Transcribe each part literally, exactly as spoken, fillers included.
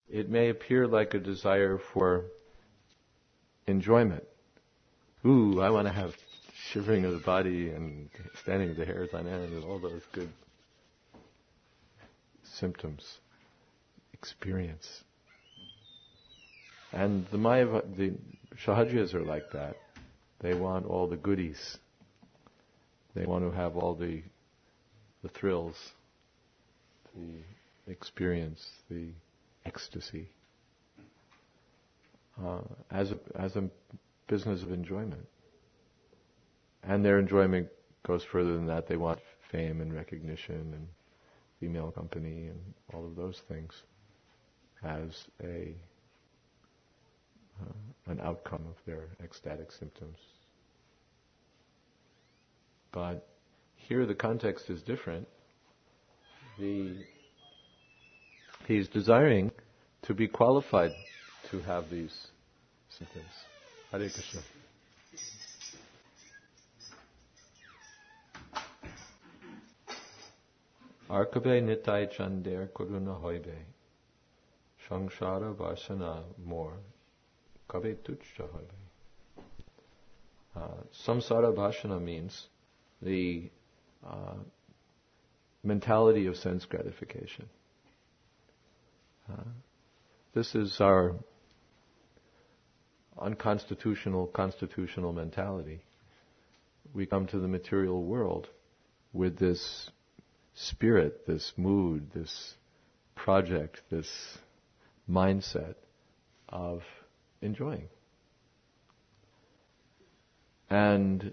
it may appear like a desire for enjoyment. Ooh, I want to have shivering of the body and standing of the hairs on end and all those good symptoms, experience. And the Maya, the Sahajas are like that. They want all the goodies. They want to have all the the thrills, the experience, the ecstasy, uh, as a, as a business of enjoyment. And their enjoyment goes further than that. They want fame and recognition and female company and all of those things as a uh, an outcome of their ecstatic symptoms. But here the context is different. The, he's desiring to be qualified to have these symptoms. Hare Krishna. Arkabe nitai chander koruna hoibe. Shangshara vasana more. Kabe tuchcha hoibe. Uh, samsara bhashana means the uh, mentality of sense gratification. Uh, this is our unconstitutional, constitutional mentality. We come to the material world with this spirit, this mood, this project, this mindset of enjoying. And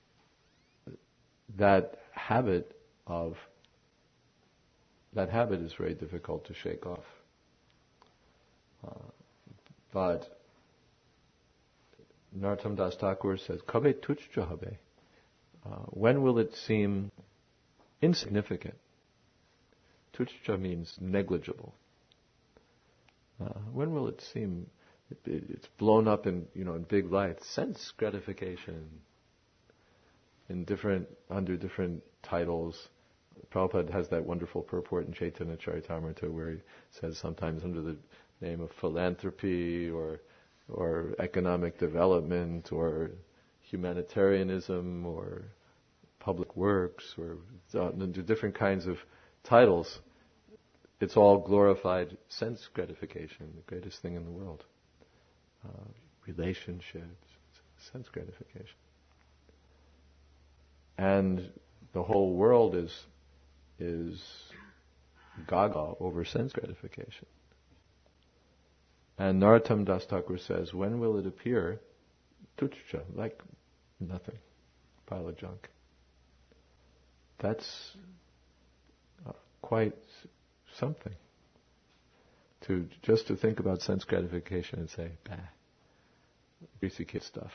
that habit of that habit is very difficult to shake off. Uh, but Narottam Das Thakur says, "Kabe tuchcha habe." When will it seem insignificant? Tuchcha means negligible. Uh, when will it seem it, it, it's blown up in you know in big lights? Sense gratification in different under different titles. Prabhupada has that wonderful purport in Chaitanya Charitamrita where he says sometimes under the name of philanthropy or or economic development or humanitarianism or public works or under different kinds of titles, it's all glorified sense gratification, the greatest thing in the world. Uh, relationships, sense gratification. And the whole world is is gaga over sense gratification. And Narottam Das Thakur says, when will it appear? Tuchcha, like nothing, pile of junk. That's uh, quite something. To just to think about sense gratification and say, bah, greasy kid stuff.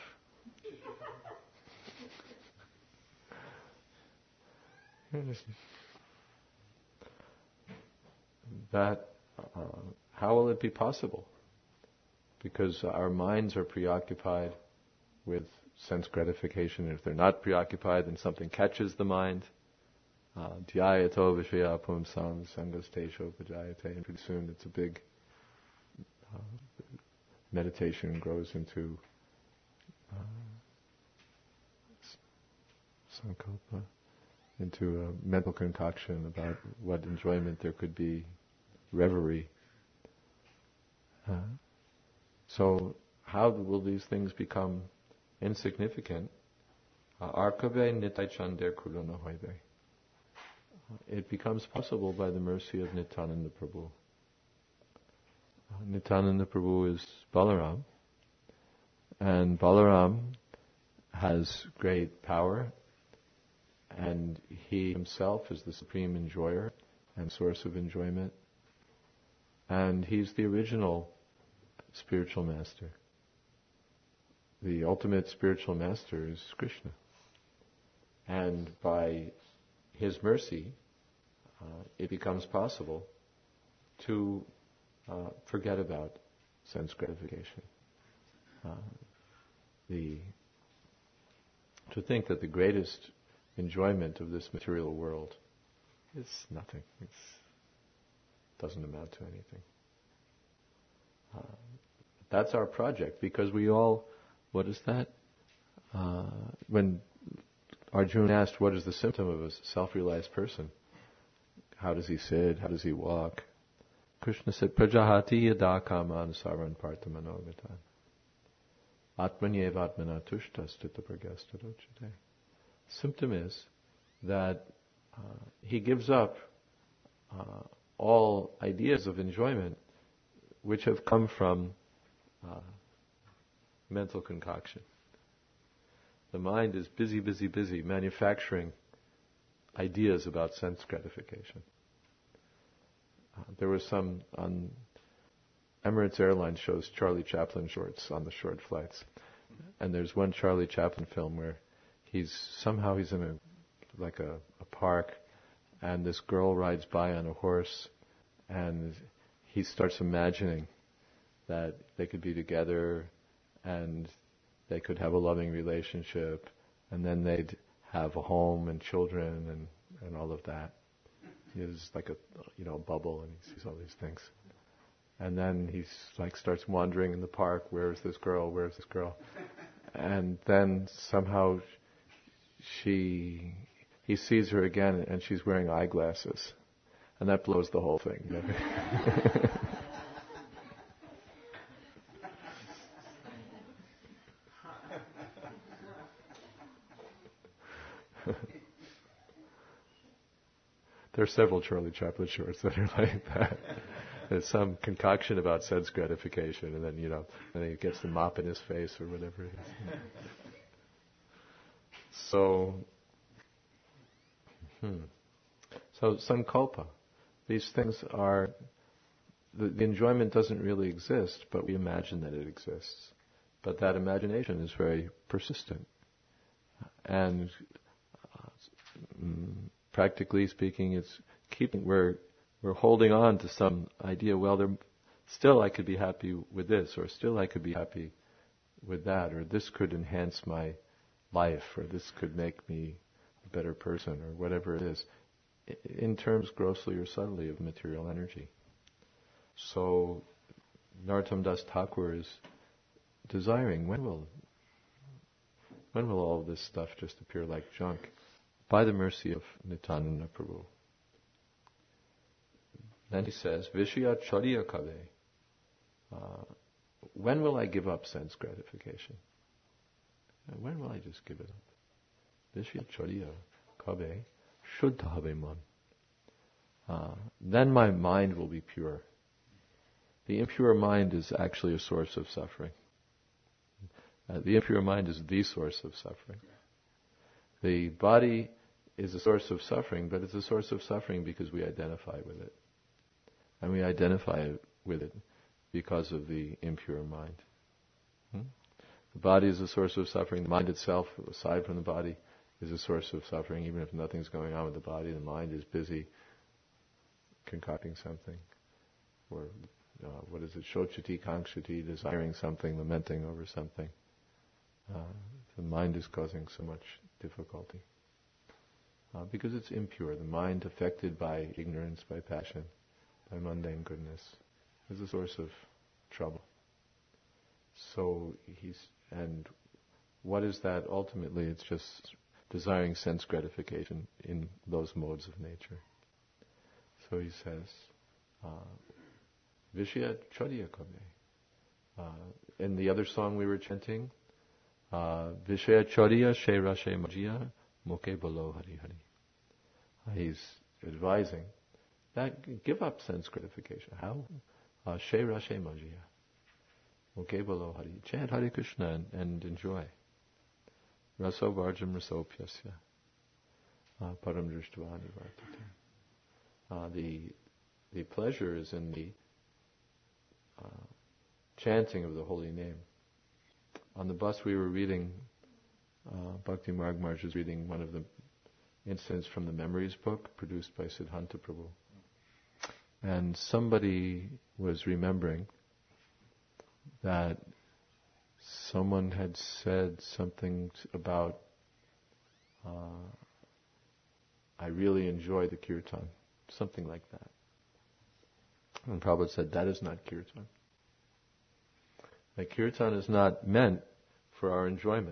That, uh, how will it be possible? Because our minds are preoccupied with sense gratification. If they're not preoccupied, then something catches the mind. Dhyayato vishaya pumsam sangastesho vajayate. And pretty soon it's a big uh, meditation grows into uh, sankalpa, into a mental concoction about what enjoyment there could be, reverie. Uh, so how will these things become insignificant? Arkabe nitai chander kuruna hoibe. It becomes possible by the mercy of Nityananda Prabhu. Uh, Nityananda Prabhu is Balaram, and Balaram has great power, and he himself is the supreme enjoyer and source of enjoyment, and he's the original spiritual master. The ultimate spiritual master is Krishna, and by his mercy, uh, it becomes possible to uh, forget about sense gratification. Uh, the to think that the greatest enjoyment of this material world is nothing. It doesn't amount to anything. that's our project, because we all, what is that? Uh, when Arjuna asked, what is the symptom of a self-realized person? How does he sit? How does he walk? Krishna said, Prajahati yada kaman saran parthamanogatan. Atmanyevatmana tushtasthita pragyastadocite. Symptom is that uh, he gives up uh, all ideas of enjoyment which have come from uh, mental concoction. The mind is busy, busy, busy manufacturing ideas about sense gratification. Uh, there was some on Emirates Airlines shows Charlie Chaplin shorts on the short flights, and there's one Charlie Chaplin film where he's somehow he's in a like a, a park, and this girl rides by on a horse, and he starts imagining that they could be together, and they could have a loving relationship, and then they'd have a home and children and, and all of that. It's like a you know a bubble, and he sees all these things. And then he like starts wandering in the park. Where's this girl? Where's this girl? And then somehow she, he sees her again, and she's wearing eyeglasses, and that blows the whole thing. There are several Charlie Chaplin shorts that are like that. There's some concoction about sense gratification, and then, you know, and then he gets the mop in his face or whatever it is. So, hmm. So sankalpa. These things are, the, the enjoyment doesn't really exist, but we imagine that it exists. But that imagination is very persistent. And uh, mm, practically speaking, it's keeping, we're We're holding on to some idea, well, there, still I could be happy with this, or still I could be happy with that, or this could enhance my life, or this could make me a better person, or whatever it is, in terms grossly or subtly of material energy. So Narottam Das Thakur is desiring, when will, when will all this stuff just appear like junk? By the mercy of Nityananda Prabhu. Then he says, Vishya Chariya Kabe. Uh, when will I give up sense gratification? When will I just give it up? Vishya Chariya Kabe Shuddha Habe Man. Uh, then my mind will be pure. The impure mind is actually a source of suffering. Uh, the impure mind is the source of suffering. The body is a source of suffering, but it's a source of suffering because we identify with it. And we identify with it because of the impure mind. Hmm? The body is a source of suffering. The mind itself, aside from the body, is a source of suffering. Even if nothing's going on with the body, the mind is busy concocting something. Or, uh, what is it? Shochati, kankshati, desiring something, lamenting over something. Uh, the mind is causing so much difficulty. Uh, because it's impure. The mind affected by ignorance, by passion, by mundane goodness, is a source of trouble. So he's, and what is that ultimately? It's just desiring sense gratification in those modes of nature. So he says, Vishya Chariya Kabe. In the other song we were chanting, Vishya Chariya She Rashe Majia Moke Bolo Hari Hari. He's advising that give up sense gratification. How? She Rashe Majia. Moke Bolo Hari. Chant Hare Krishna and, and enjoy. Raso Varjam Raso Pyasya. Param Drishtavani Vartate. The the pleasure is in the uh, chanting of the holy name. On the bus we were reading, uh, Bhakti Marg Maharaj was reading one of the incidents from the Memories book produced by Siddhanta Prabhu. And somebody was remembering that someone had said something about, uh, I really enjoy the kirtan, something like that. And Prabhupada said, that is not kirtan. Like kirtan is not meant for our enjoyment.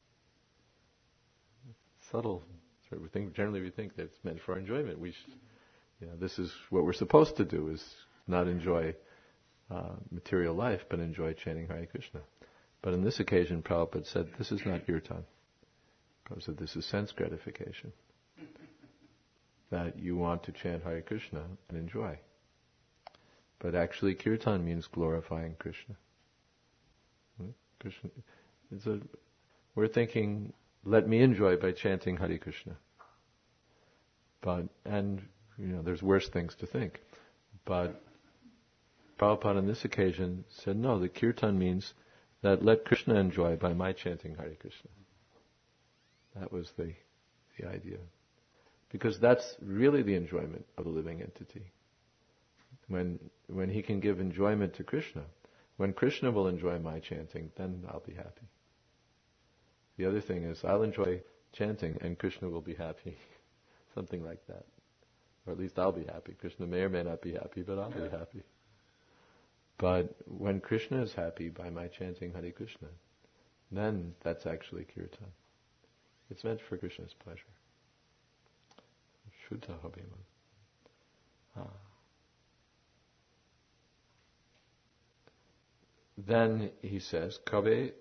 Subtle. So we think, generally we think that it's meant for our enjoyment. We should, you know, this is what we're supposed to do, is not enjoy uh, material life, but enjoy chanting Hare Krishna. But on this occasion, Prabhupada said, this is not kirtan. Prabhupada said, this is sense gratification. That you want to chant Hare Krishna and enjoy. But actually, kirtan means glorifying Krishna. Hmm? Krishna. It's a, we're thinking, let me enjoy by chanting Hare Krishna. But, and, you know, there's worse things to think. But Prabhupada on this occasion said, no, the kirtan means that let Krishna enjoy by my chanting Hare Krishna. That was the, the idea. Because that's really the enjoyment of the living entity. When, when he can give enjoyment to Krishna, when Krishna will enjoy my chanting, then I'll be happy. The other thing is, I'll enjoy chanting and Krishna will be happy. Something like that. Or at least I'll be happy. Krishna may or may not be happy, but I'll be happy. But when Krishna is happy by my chanting Hare Krishna, then that's actually kirtan. It's meant for Krishna's pleasure. Shuddha Habhiman. Ah. Then he says, Kabe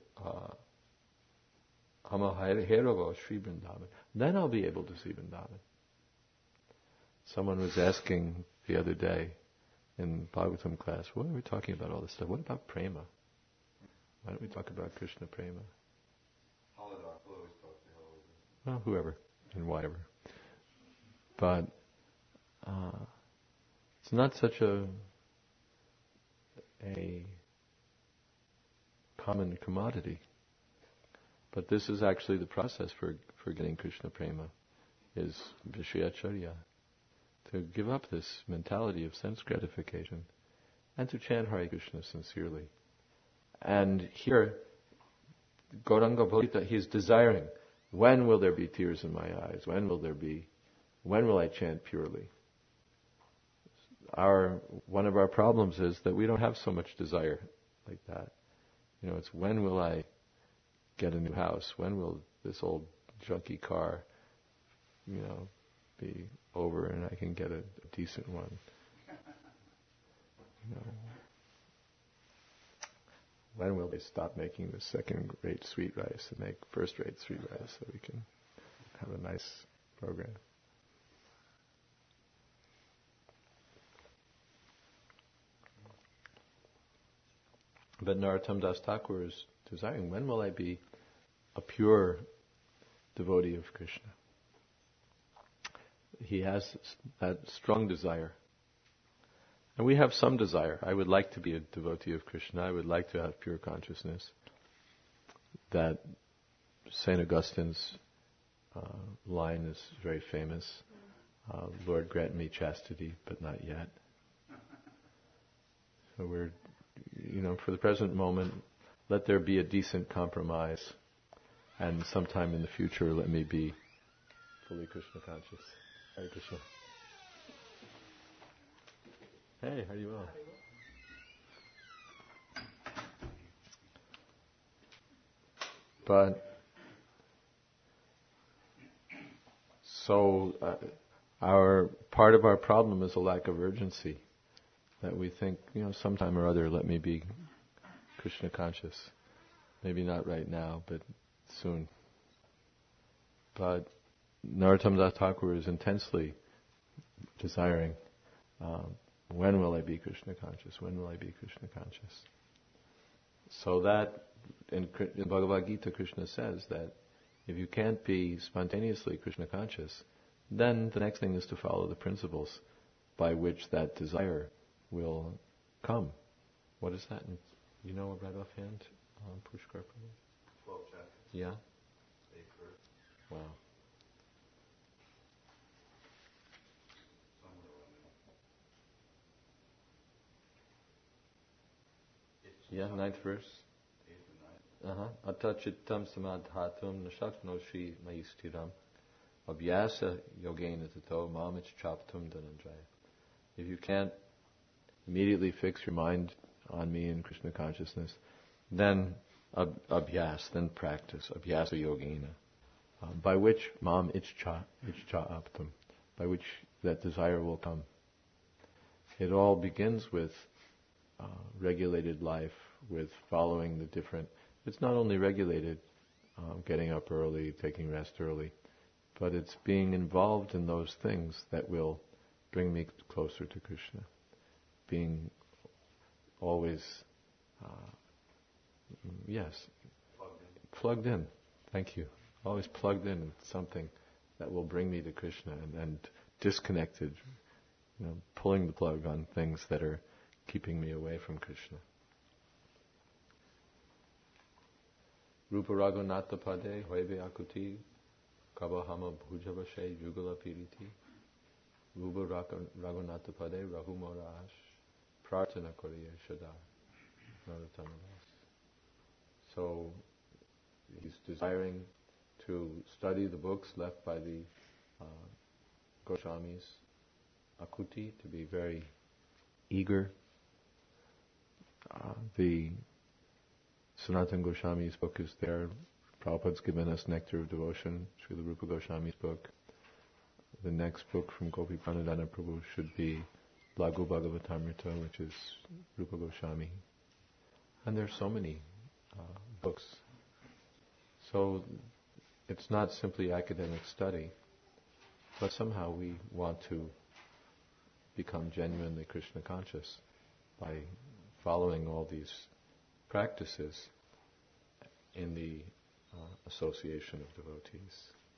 Hama Herava Sri Vrindavan. Then I'll be able to see Vrindavan. Someone was asking the other day in Bhagavatam class, what are we talking about all this stuff? What about prema? Why don't we talk about Krishna prema? Well, whoever and whatever. But uh, it's not such a a common commodity. But this is actually the process for, for getting Krishna prema, is Vishayacharya. To give up this mentality of sense gratification and to chant Hare Krishna sincerely. And here, Gauranga Bhakta, he is desiring, when will there be tears in my eyes? When will there be, when will I chant purely? Our, one of our problems is that we don't have so much desire like that. You know, it's when will I get a new house? When will this old junky car, you know, be over and I can get a, a decent one? You know, when will they stop making the second-rate sweet rice and make first-rate sweet rice so we can have a nice program? But Narottam Das Thakur is desiring, when will I be a pure devotee of Krishna? He has that strong desire. And we have some desire. I would like to be a devotee of Krishna. I would like to have pure consciousness. That Saint Augustine's uh, line is very famous. Uh, Lord, grant me chastity, but not yet. So we're, you know, for the present moment, let there be a decent compromise. And sometime in the future, let me be fully Krishna conscious. Hare Krishna. Hey, how are you well? But, so, uh, our, part of our problem is a lack of urgency. That we think, you know, sometime or other, let me be Krishna conscious. Maybe not right now, but soon. But Narottam Das Thakur is intensely desiring, um, when will I be Krishna conscious? When will I be Krishna conscious? So that, in, in Bhagavad Gita, Krishna says that if you can't be spontaneously Krishna conscious, then the next thing is to follow the principles by which that desire will come. What is that? You know right offhand, um, Pushkar? Twelve chapters. Yeah? Eight verse. Wow. Yeah, ninth verse. Uh-huh. Ata chittam samadhatum nashaknoshi maistiram abhyasa yogena tato mamich chaptum dhananjaya. If you can't immediately fix your mind on me in Krishna consciousness, then ab- abhyas, then practice, abhyasa yogena, uh, by which mam ichcha, ichcha aptam, by which that desire will come. It all begins with uh, regulated life, with following the different, it's not only regulated, um, getting up early, taking rest early, but it's being involved in those things that will bring me closer to Krishna. Being always, uh, yes, Plugged in. plugged in. Thank you. Always plugged in with something that will bring me to Krishna, and, and disconnected, you know, pulling the plug on things that are keeping me away from Krishna. Rupa Raghunatha Pade Hoibe Akuti Kabahama Bhujavashe Yugala Piriti Rupa Raghunatha Pade Rahu Morash Prarthana Koriya Shada Naratamadas. So he's desiring to study the books left by the uh, Goswamis, Akuti, to be very eager. Uh, the Sanatana Goswami's book is there. Prabhupada's given us Nectar of Devotion, Srila Rupa Goswami's book. The next book from Gopi Pranadhana Prabhu should be Laghu Bhagavatamrita, which is Rupa Goswami. And there's so many uh, books. So it's not simply academic study, but somehow we want to become genuinely Krishna conscious by following all these practices in the uh, association of devotees.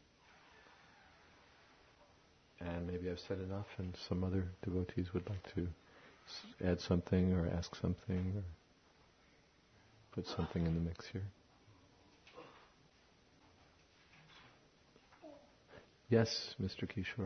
And maybe I've said enough, and some other devotees would like to s- add something or ask something or put something in the mix here. Yes, Mister Kishore.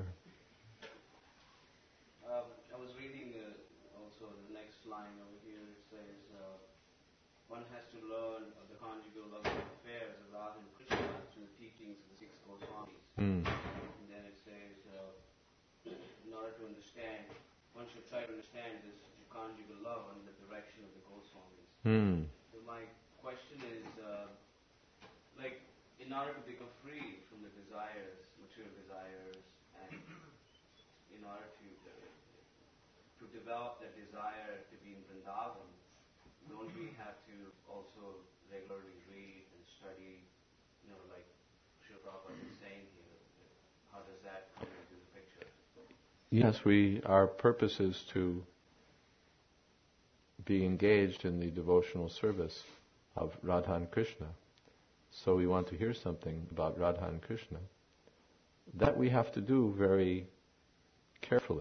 Um, I was reading uh, also the next line over here. It says, uh, one has to learn of the conjugal love affairs of Radha and Krishna through the teachings of the six Goswamis. Mm. And then it says, uh, in order to understand, one should try to understand this conjugal love under the direction of the Goswamis. Mm. So my question is, uh, like, in order to become free from the desires, material desires, and in order to to develop that desire to be in Vrindavan, don't we have to also regularly read and study, you know, like Srila Prabhupada is saying here? How does that come into the picture? Yes, we. Our purpose is to be engaged in the devotional service of Radha and Krishna. So we want to hear something about Radha and Krishna. That we have to do very carefully.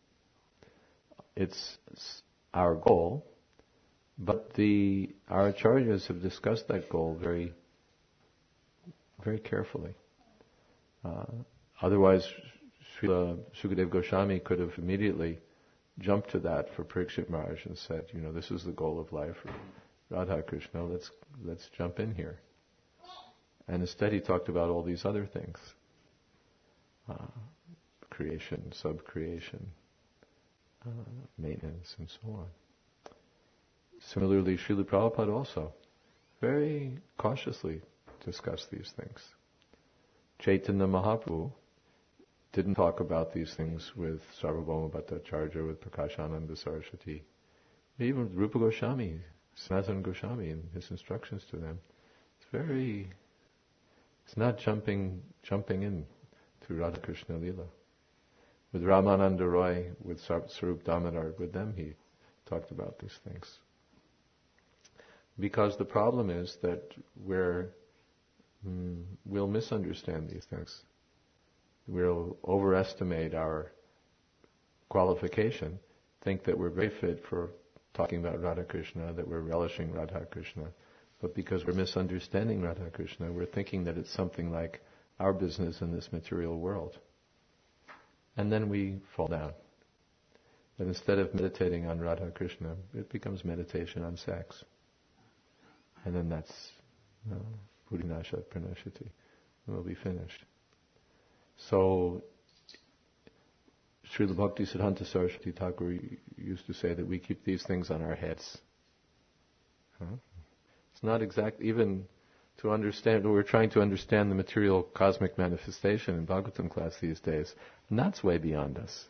It's our goal, but the our acharyas have discussed that goal very, very carefully. Uh, otherwise, Srila Sukadeva Goswami could have immediately jumped to that for Parikshit Maharaj and said, you know, this is the goal of life, Radha Krishna. Let's let's jump in here. And instead, he talked about all these other things: uh, creation, sub-creation, uh, maintenance, and so on. Similarly, Srila Prabhupada also very cautiously discussed these things. Chaitanya Mahaprabhu didn't talk about these things with Sarvabhauma Bhattacharya, with Prakashananda Saraswati. Even with Rupa Goswami, Sanatana Goswami, in his instructions to them, it's very, it's not jumping jumping in to Radha Krishna Leela. With Ramananda Roy, with Sarup Damodar, with them he talked about these things. Because the problem is that we're, mm, we'll misunderstand these things. We'll overestimate our qualification, think that we're very fit for talking about Radha Krishna, that we're relishing Radha Krishna. But because we're misunderstanding Radha Krishna, we're thinking that it's something like our business in this material world. And then we fall down. That instead of meditating on Radha Krishna, it becomes meditation on sex. And then that's you know, Purinasha Pranashati. And we'll be finished. So, Srila Bhakti Siddhanta Saraswati Thakur used to say that we keep these things on our heads. Huh? It's not exact, even to understand, we're trying to understand the material cosmic manifestation in Bhagavatam class these days, and that's way beyond us.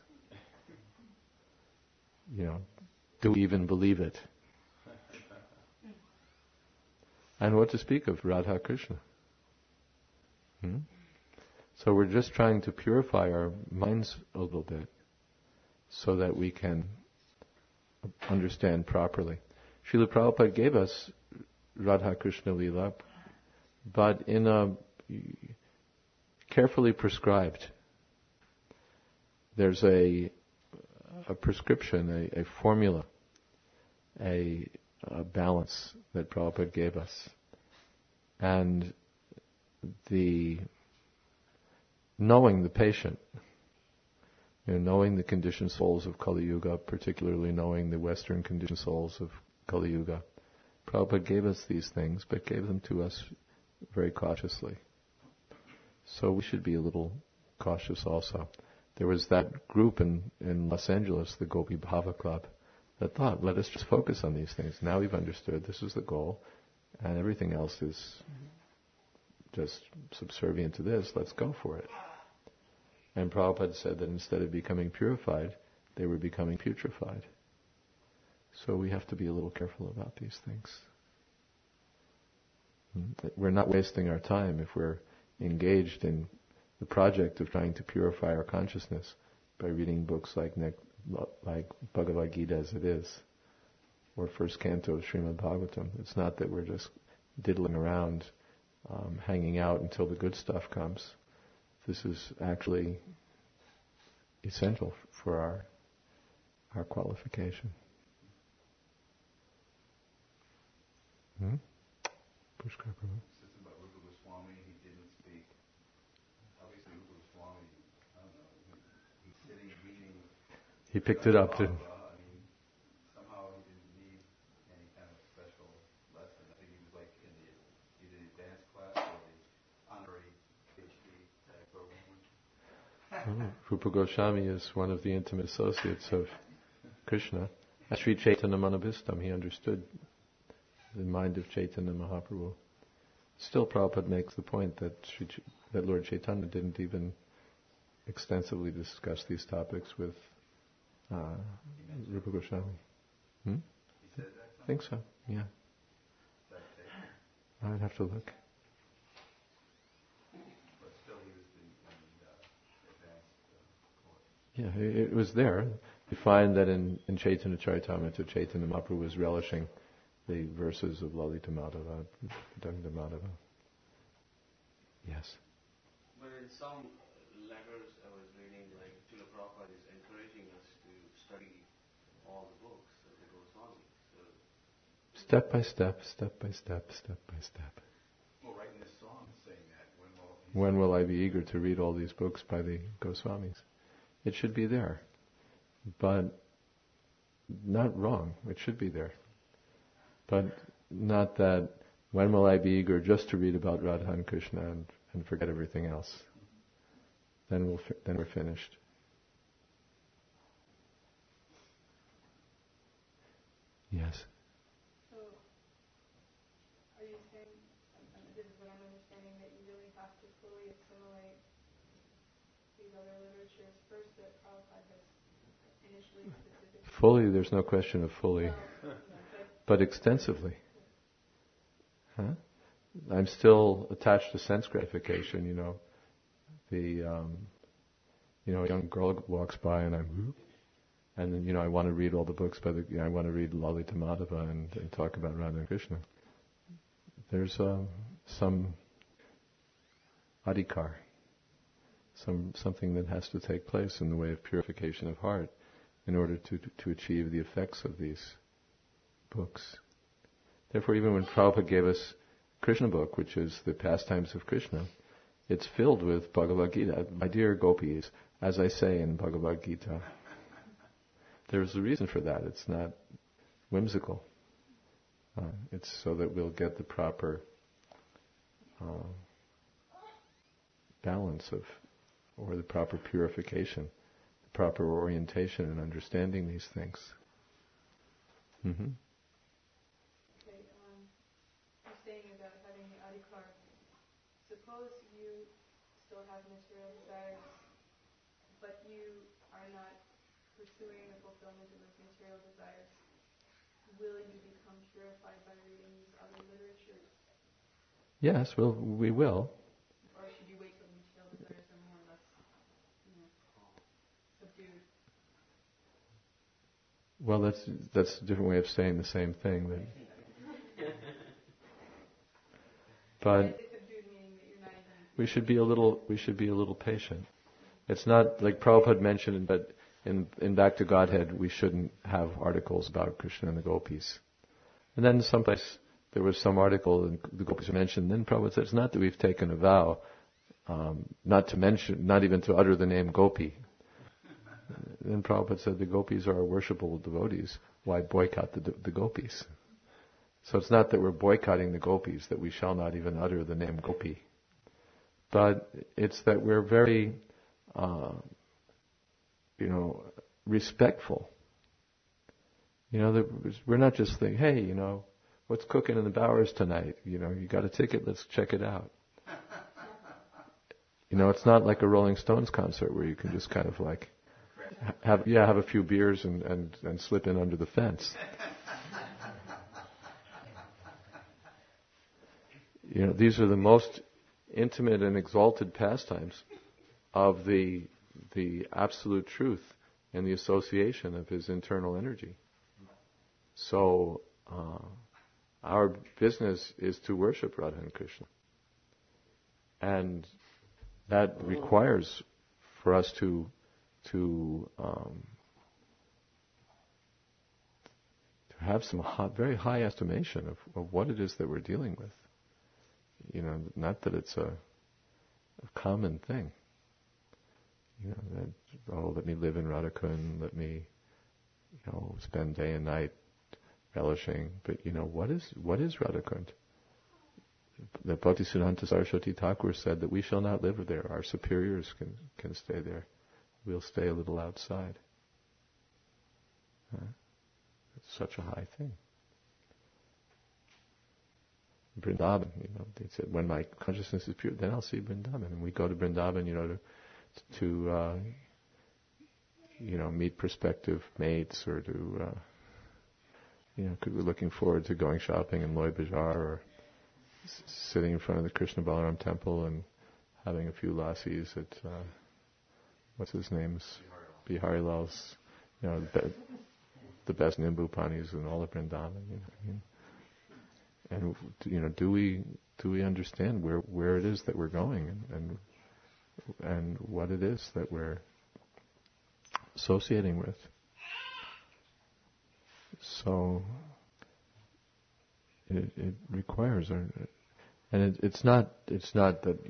You know, do we even believe it? And what to speak of Radha Krishna? Hmm? So we're just trying to purify our minds a little bit so that we can understand properly. Srila Prabhupada gave us Radha Krishna Leela, but in a carefully prescribed. There's a a prescription, a, a formula, a, a balance that Prabhupada gave us. And the knowing the patient, you know, knowing the conditioned souls of Kali Yuga, particularly knowing the Western conditioned souls of Kali Yuga, Prabhupada gave us these things, but gave them to us very cautiously. So we should be a little cautious also. There was that group in, in Los Angeles, the Gopi Bhava Club, that thought, let us just focus on these things. Now we've understood this is the goal, and everything else is just subservient to this. Let's go for it. And Prabhupada said that instead of becoming purified, they were becoming putrefied. So we have to be a little careful about these things. We're not wasting our time if we're engaged in the project of trying to purify our consciousness by reading books like like Bhagavad Gita as it is, or first canto of Srimad Bhagavatam. It's not that we're just diddling around, um, hanging out until the good stuff comes. This is actually essential for our our qualification. Hmm? Pushkar Prabhu. System about Rupa Goswami, he didn't speak. Obviously, Rupa Goswami, I don't know, he, he's sitting reading. He picked it up, didn't he? I mean, somehow he didn't need any kind of special lesson. I think he was like in the either the advanced class or the honorary PhD type program. Oh, Rupa Goswami is one of the intimate associates of Krishna. As Sri Chaitanya Manabhistam, he understood the mind of Chaitanya Mahaprabhu. Still, Prabhupada makes the point that Sri Ch- that Lord Chaitanya didn't even extensively discuss these topics with uh, Rupa Goswami. Hmm? He said that? I think so, yeah. I'd have to look. But still, he was the, in the uh, advanced uh, course. Yeah, it, it was there. You find that in, in Chaitanya Charitamrita, Chaitanya Mahaprabhu was relishing the verses of Lalita Madhava, Dangda Madhava. Yes. But in some letters I was reading, like Srila Prabhupada is encouraging us to study all the books of the Goswami. So Step by step, step by step, step by step. Well, right in this song, it's saying that. When will, When will I be eager to read all these books by the Goswamis? It should be there. But not wrong. It should be there. But not that, when will I be eager just to read about Radha and Krishna and, and forget everything else? Then we'll fi- then we're finished. Yes. So, are you saying, and this is what I'm understanding, that you really have to fully assimilate these other literatures first that Prabhupada has initially specifically? Fully, there's no question of fully. Well, yeah, But extensively. Huh? I'm still attached to sense gratification, you know. The, um, you know, a young girl walks by and I'm, and then, you know, I want to read all the books by the, you know, I want to read Lalita Madhava and, and talk about Radha and Krishna. There's um, some adhikar, some something that has to take place in the way of purification of heart in order to to achieve the effects of these books. Therefore, even when Prabhupada gave us Krishna book, which is the pastimes of Krishna, it's filled with Bhagavad Gita. My dear gopis, as I say in Bhagavad Gita, there's a reason for that. It's not whimsical. Uh, it's so that we'll get the proper uh, balance of, or the proper purification, the proper orientation and understanding these things. Mm-hmm. Okay, um, you're saying about having the adhikar. Suppose you still have material desires, but you are not pursuing the fulfillment of those material desires. Will you become purified by reading these other literatures? Yes, well, we will. Or should you wait till the material desires are more or less, you know, subdued? Well, that's that's a different way of saying the same thing. That, but we should be a little we should be a little patient. It's not like Prabhupada mentioned, but in in Back to Godhead, we shouldn't have articles about Krishna and the gopis. And then someplace there was some article and the gopis were mentioned. Then Prabhupada said, it's not that we've taken a vow um, not to mention, not even to utter the name gopi. Then Prabhupada said, the gopis are our worshipable devotees. Why boycott the, the gopis? So it's not that we're boycotting the gopis, that we shall not even utter the name gopi. But it's that we're very, uh, you know, respectful. You know, that we're not just thinking, hey, you know, what's cooking in the Bowers tonight? You know, you got a ticket, let's check it out. You know, it's not like a Rolling Stones concert where you can just kind of like, have yeah, have a few beers and, and, and slip in under the fence. You know, these are the most intimate and exalted pastimes of the the absolute truth and the association of his internal energy. So uh, our business is to worship Radha and Krishna. And that requires for us to to um, to have some high, very high estimation of, of what it is that we're dealing with. You know, not that it's a, a common thing. You know, that, oh, let me live in Radhakund, let me, you know, spend day and night relishing. But, you know, what is what is Radhakund? The Bhaktisiddhanta Saraswati Thakur said that we shall not live there. Our superiors can, can stay there. We'll stay a little outside. Huh? It's such a high thing. Vrindavan, you know, they said, when my consciousness is pure, then I'll see Vrindavan. And we go to Vrindavan, you know, to, to uh, you know, meet prospective mates, or to, uh, you know, we're looking forward to going shopping in Loy Bazaar, or s- sitting in front of the Krishna Balaram temple and having a few lassis at, uh, what's his name's? Bihari Lal's, you know, the, be- the best Nimbu Panis in all of Vrindavan, you know. I mean, and you know, do we do we understand where, where it is that we're going, and, and and what it is that we're associating with? So it, it requires our, and it, it's not it's not that.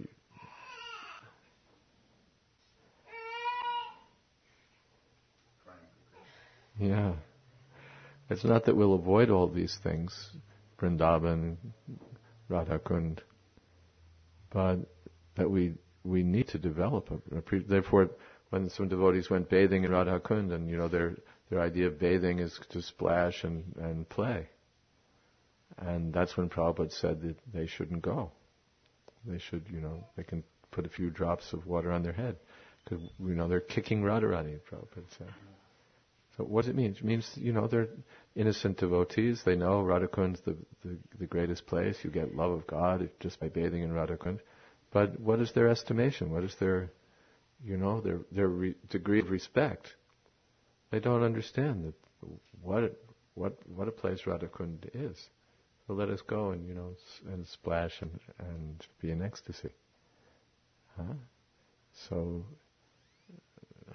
Yeah, it's not that we'll avoid all these things. Vrindavan, Radhakund, but that we we need to develop a, a pre- therefore, when some devotees went bathing in Radhakund, and you know their their idea of bathing is to splash and, and play, and that's when Prabhupada said that they shouldn't go. They should, you know, they can put a few drops of water on their head, because you know they're kicking Radharani. Prabhupada said. So what does it mean? It means, you know, they're innocent devotees. They know Radhakund's the, the, the greatest place. You get love of God if, just by bathing in Radhakund. But what is their estimation? What is their, you know, their their re- degree of respect? They don't understand that what what what a place Radhakund is. So let us go and, you know, and splash and, and be in ecstasy. Huh? So. Uh,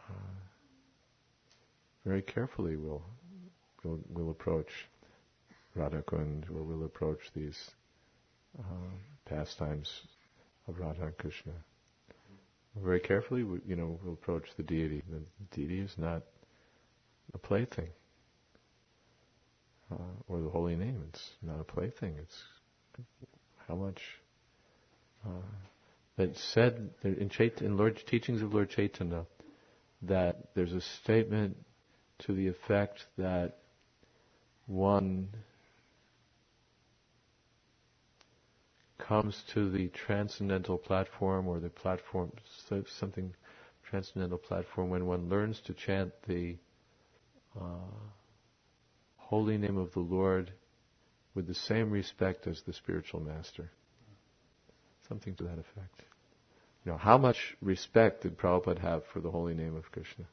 Very carefully we'll, we'll, we'll approach Radhakund, we'll, we'll approach these uh, pastimes of Radha and Krishna. Very carefully, we, you know, we'll approach the deity. The deity is not a plaything, uh, or the holy name. It's not a plaything. It's how much. Uh, that said in, Chait- in Lord teachings of Lord Chaitanya, that there's a statement to the effect that one comes to the transcendental platform or the platform, something transcendental platform, when one learns to chant the uh, holy name of the Lord with the same respect as the spiritual master. Something to that effect. You know, how much respect did Prabhupada have for the holy name of Krishna?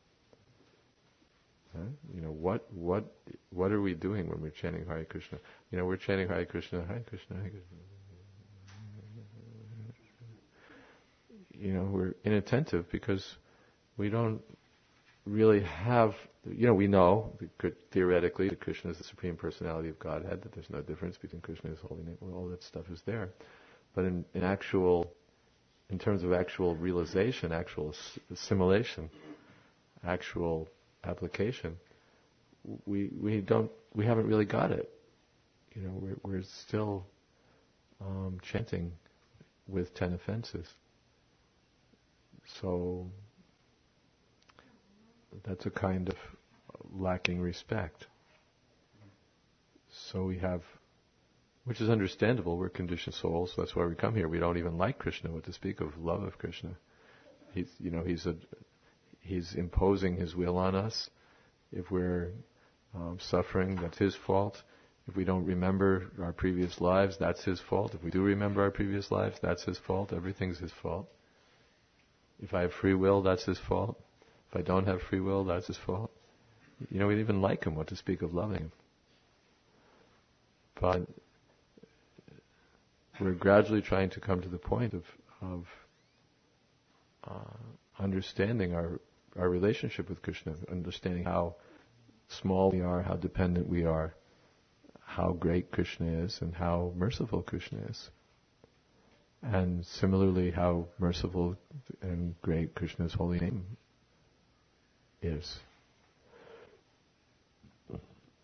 Huh? You know, what what what are we doing when we're chanting Hare Krishna? You know, we're chanting Hare Krishna, Hare Krishna, Hare Krishna. You know, we're inattentive because we don't really have, you know, we know that theoretically that Krishna is the Supreme Personality of Godhead, that there's no difference between Krishna and His holy name, well, all that stuff is there. But in, in actual, in terms of actual realization, actual assimilation, actual application, we we don't, we haven't really got it. You know, we're, we're still um, chanting with ten offenses. So that's a kind of lacking respect. So we have, which is understandable, we're conditioned souls, so that's why we come here. We don't even like Krishna, what to speak of love of Krishna. He's, you know, he's a, he's imposing his will on us. If we're um, suffering, that's his fault. If we don't remember our previous lives, that's his fault. If we do remember our previous lives, that's his fault. Everything's his fault. If I have free will, that's his fault. If I don't have free will, that's his fault. You know, we don't even like him, what to speak of loving him. But we're gradually trying to come to the point of, of uh, understanding our, our relationship with Krishna, understanding how small we are, how dependent we are, how great Krishna is, and how merciful Krishna is. And similarly, how merciful and great Krishna's holy name is. It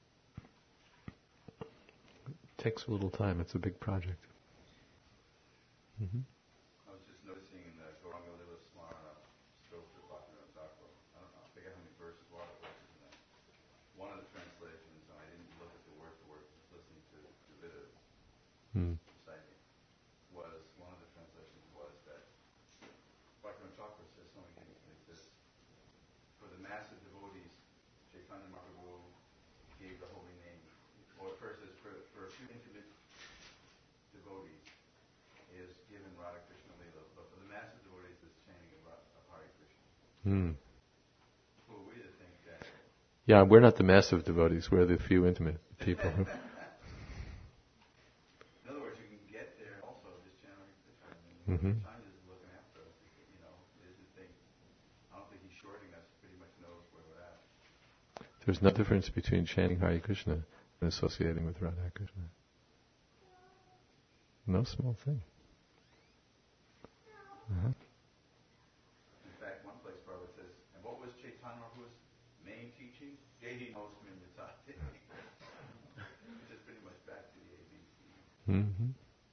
takes a little time. It's a big project. Mm-hmm. I was just noticing in the Gauranga Lila Smarana Stottra Bhaktivinoda Thakur, I don't know, I forget how many verses, what it was in that. One of the translations, and I didn't look at the word for word, just listening to the Vidas Mm. reciting, was, one of the translations was that Bhaktivinoda Thakur says something like this: for the massive devotees, Chaitanya Mahaprabhu gave the holy name, or first says for, for a few intimate devotees is given Radha Krishna Lila, but for the massive devotees is chanting of, of Hare Krishna. Mm. Who are we to think that? Yeah, we're not the massive devotees. We're the few intimate people. In other words, you can get there also just chanting Krishna. Mm-hmm. Chaitanya is looking after us. You know, it isn't think. I don't think he's shorting us. He pretty much knows where we're at. There's no difference between chanting Hare Krishna and associating with Radha Krishna. No small thing. Uh-huh. In fact, one place Prabhupada says, and what was Chaitanya Mahaprabhu's main teaching? Dehi Nosmin Yatati. Which is pretty much back to the A B C. Mm-hmm.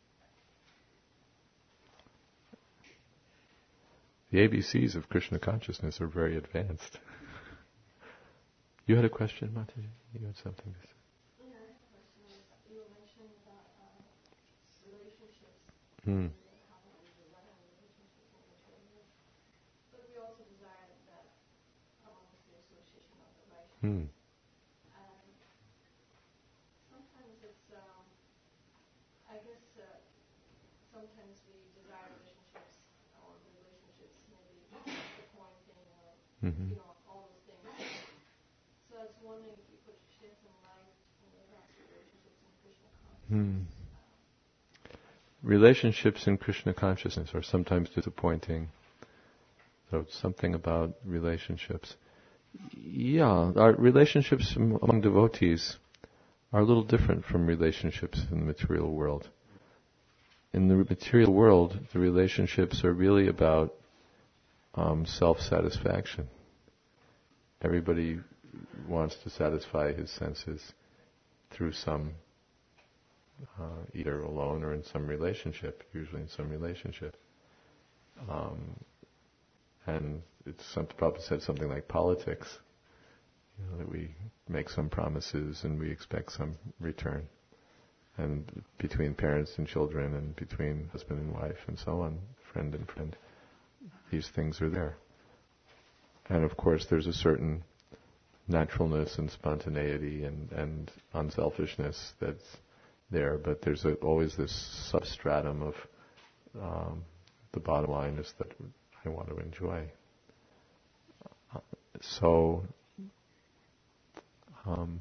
The A B Cs of Krishna consciousness are very advanced. You had a question, Mataji? You had something to say? Yeah, I have a question. You were mentioning about uh, relationships. Hmm. How we desire relationships in the material. But we also desire that harmonious association of the righteous. Hmm. And sometimes it's, um, I guess, uh, sometimes we desire relationships, or the relationships maybe disappointing, or Mm-hmm. you know, all those things. So I was wondering if you could shed some light on regards to relationships in Krishna consciousness. Hmm. Relationships in Krishna consciousness are sometimes disappointing. So it's something about relationships. Yeah, our relationships among devotees are a little different from relationships in the material world. In the material world, the relationships are really about um, self-satisfaction. Everybody wants to satisfy his senses through some, uh, either alone or in some relationship, usually in some relationship. Um, and it's some, Prabhupada said something like politics, you know, that we make some promises and we expect some return. and between parents and children, and between husband and wife, and so on, friend and friend. These things are there. And of course there's a certain naturalness and spontaneity and, and unselfishness that's there, but there's a, always this substratum of um, the bottom line is that I want to enjoy. Uh, so um,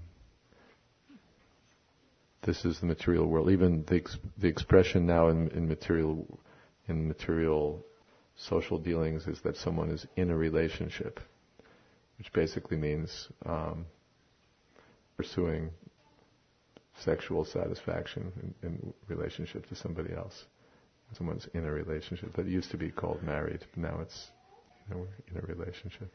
this is the material world. Even the ex- the expression now in, in material in material social dealings is that someone is in a relationship, which basically means um, pursuing sexual satisfaction in, in relationship to somebody else. Someone's in a relationship. That used to be called married, but now it's, you know, we're in a relationship.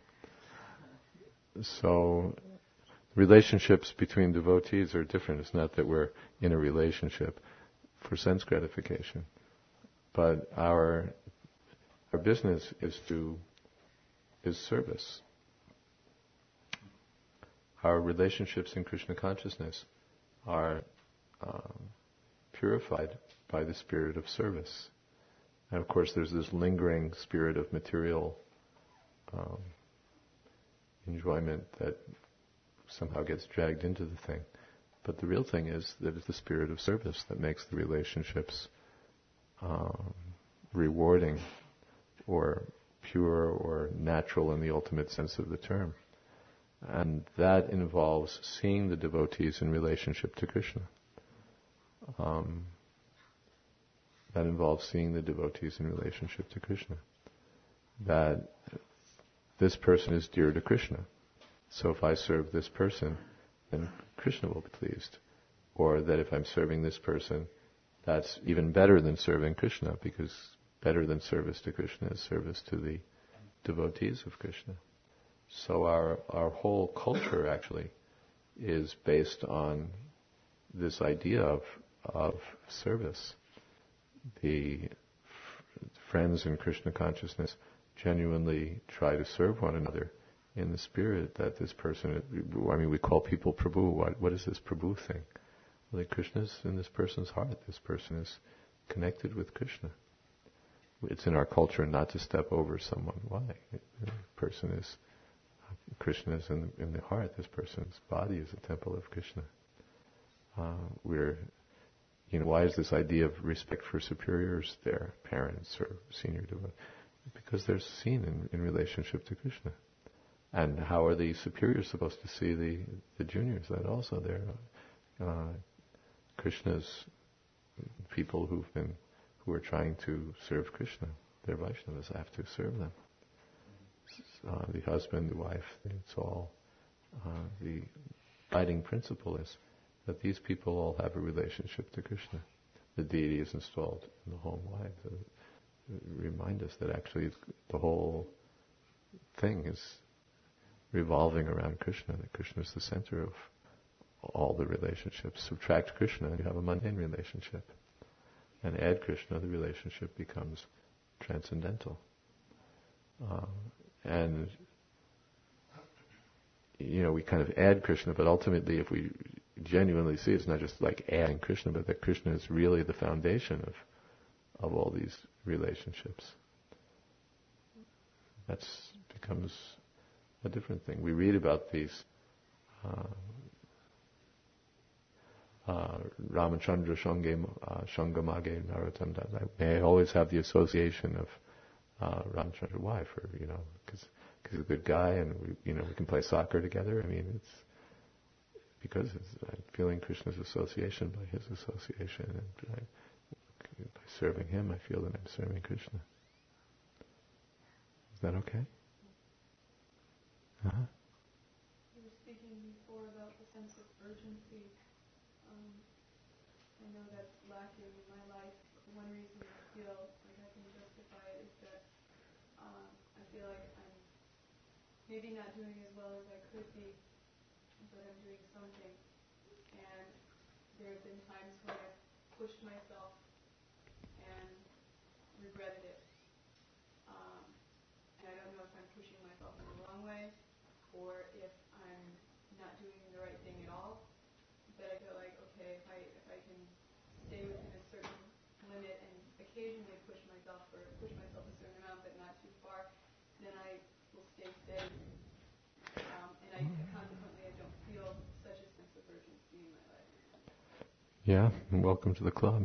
So relationships between devotees are different. It's not that we're in a relationship for sense gratification, but our our business is to is service. Our relationships in Krishna consciousness are um, purified by the spirit of service. And of course there's this lingering spirit of material um, enjoyment that somehow gets dragged into the thing. But the real thing is that it's the spirit of service that makes the relationships um, rewarding or pure or natural in the ultimate sense of the term. And that involves seeing the devotees in relationship to Krishna. Um, that involves seeing the devotees in relationship to Krishna. That this person is dear to Krishna. So if I serve this person, then Krishna will be pleased. Or that if I'm serving this person, that's even better than serving Krishna, because better than service to Krishna is service to the devotees of Krishna. So our our whole culture actually is based on this idea of of service. The f- friends in Krishna consciousness genuinely try to serve one another in the spirit that this person, I mean, we call people Prabhu. What, what is this Prabhu thing? Well, like Krishna's in this person's heart. This person is connected with Krishna. It's in our culture not to step over someone. Why? The person is, Krishna is in, in the heart. This person's body is a temple of Krishna. Uh, we're, you know, why is this idea of respect for superiors there, parents or senior devotees? Because they're seen in, in relationship to Krishna. And how are the superiors supposed to see the, the juniors? That also they're uh, Krishna's people who've been who are trying to serve Krishna. They're Vaishnavas. I have to serve them. Uh, the husband, the wife, it's all uh, the guiding principle is that these people all have a relationship to Krishna. The deity is installed in the home. Why? To remind us that actually the whole thing is revolving around Krishna, that Krishna is the center of all the relationships. Subtract Krishna, you have a mundane relationship. And add Krishna, the relationship becomes transcendental. Uh, and, you know, we kind of add Krishna, but ultimately if we genuinely see, it's not just like adding Krishna, but that Krishna is really the foundation of of all these relationships. That becomes a different thing. We read about these uh, uh, Ramachandra Shange, uh, Shangamage Narottam. They always have the association of uh, Ramachandra. Why? For, you know, because he's a good guy, and we, you know, we can play soccer together. I mean, it's because it's, I'm feeling Krishna's association by his association, and I, by serving him, I feel that I'm serving Krishna. Is that okay? Uh-huh. You were speaking before about the sense of urgency. Um, I know that's lacking in my life. One reason I feel like I can justify it is that um, I feel like I'm maybe not doing as well as I could be, but I'm doing something. And there have been times when I've pushed myself and regretted it. Um, and I don't know if I'm pushing myself in the wrong way or if I'm not doing the right thing at all. But I feel like, okay, if I if I can occasionally push myself or push myself a certain amount, but not too far, then I will stay steady. Um, and I consequently I don't feel such a sense of urgency in my life. Yeah, and welcome to the club.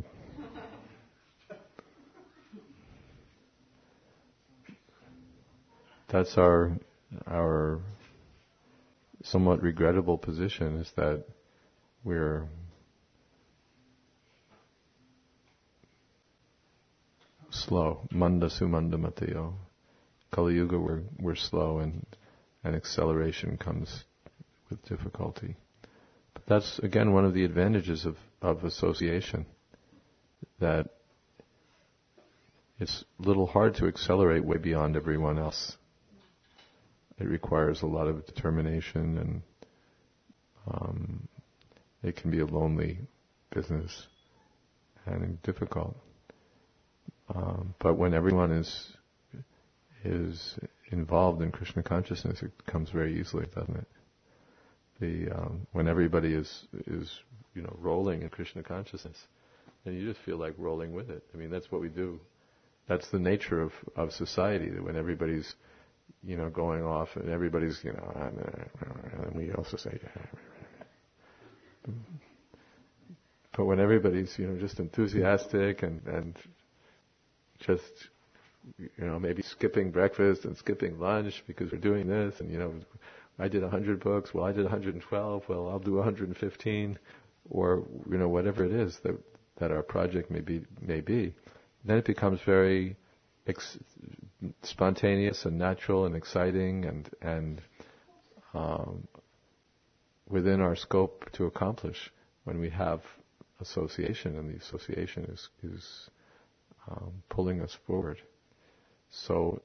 That's our our somewhat regrettable position, is that we're slow. Manda sumanda matayo. Kali Yuga, we're, we're slow, and, and acceleration comes with difficulty. But that's, again, one of the advantages of, of association, that it's a little hard to accelerate way beyond everyone else. It requires a lot of determination, and um, it can be a lonely business and difficult. Um, but when everyone is is involved in Krishna consciousness, it comes very easily, doesn't it? The um, when everybody is is you know rolling in Krishna consciousness, then you just feel like rolling with it. I mean, that's what we do. That's the nature of, of society. That when everybody's you know going off, and everybody's you know, and we also say, but when everybody's you know just enthusiastic and and just you know maybe skipping breakfast and skipping lunch because we're doing this, and you know I did a hundred books, well I did one hundred twelve, well I'll do one hundred fifteen, or you know whatever it is that that our project may be may be, then it becomes very ex- spontaneous and natural and exciting and and um, within our scope to accomplish when we have association, and the association is is um, pulling us forward. So,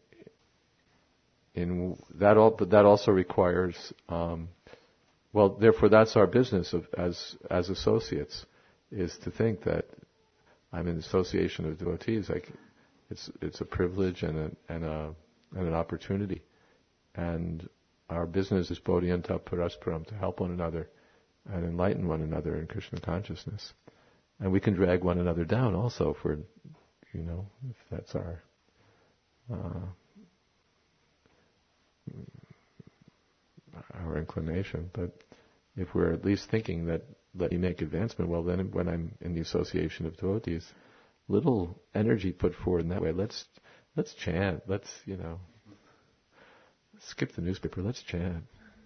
in that all, but that also requires, um, well, therefore, that's our business of as as associates, is to think that I'm in association of devotees. Like, it's it's a privilege and a and a and an opportunity, and our business is bodhiyanta parasparam, to help one another and enlighten one another in Krishna consciousness, and we can drag one another down also for, you know, if that's our uh, our inclination. But if we're at least thinking that let me make advancement, well then when I'm in the association of devotees, little energy put forward in that way. Let's let's chant. Let's you know skip the newspaper. Let's chant.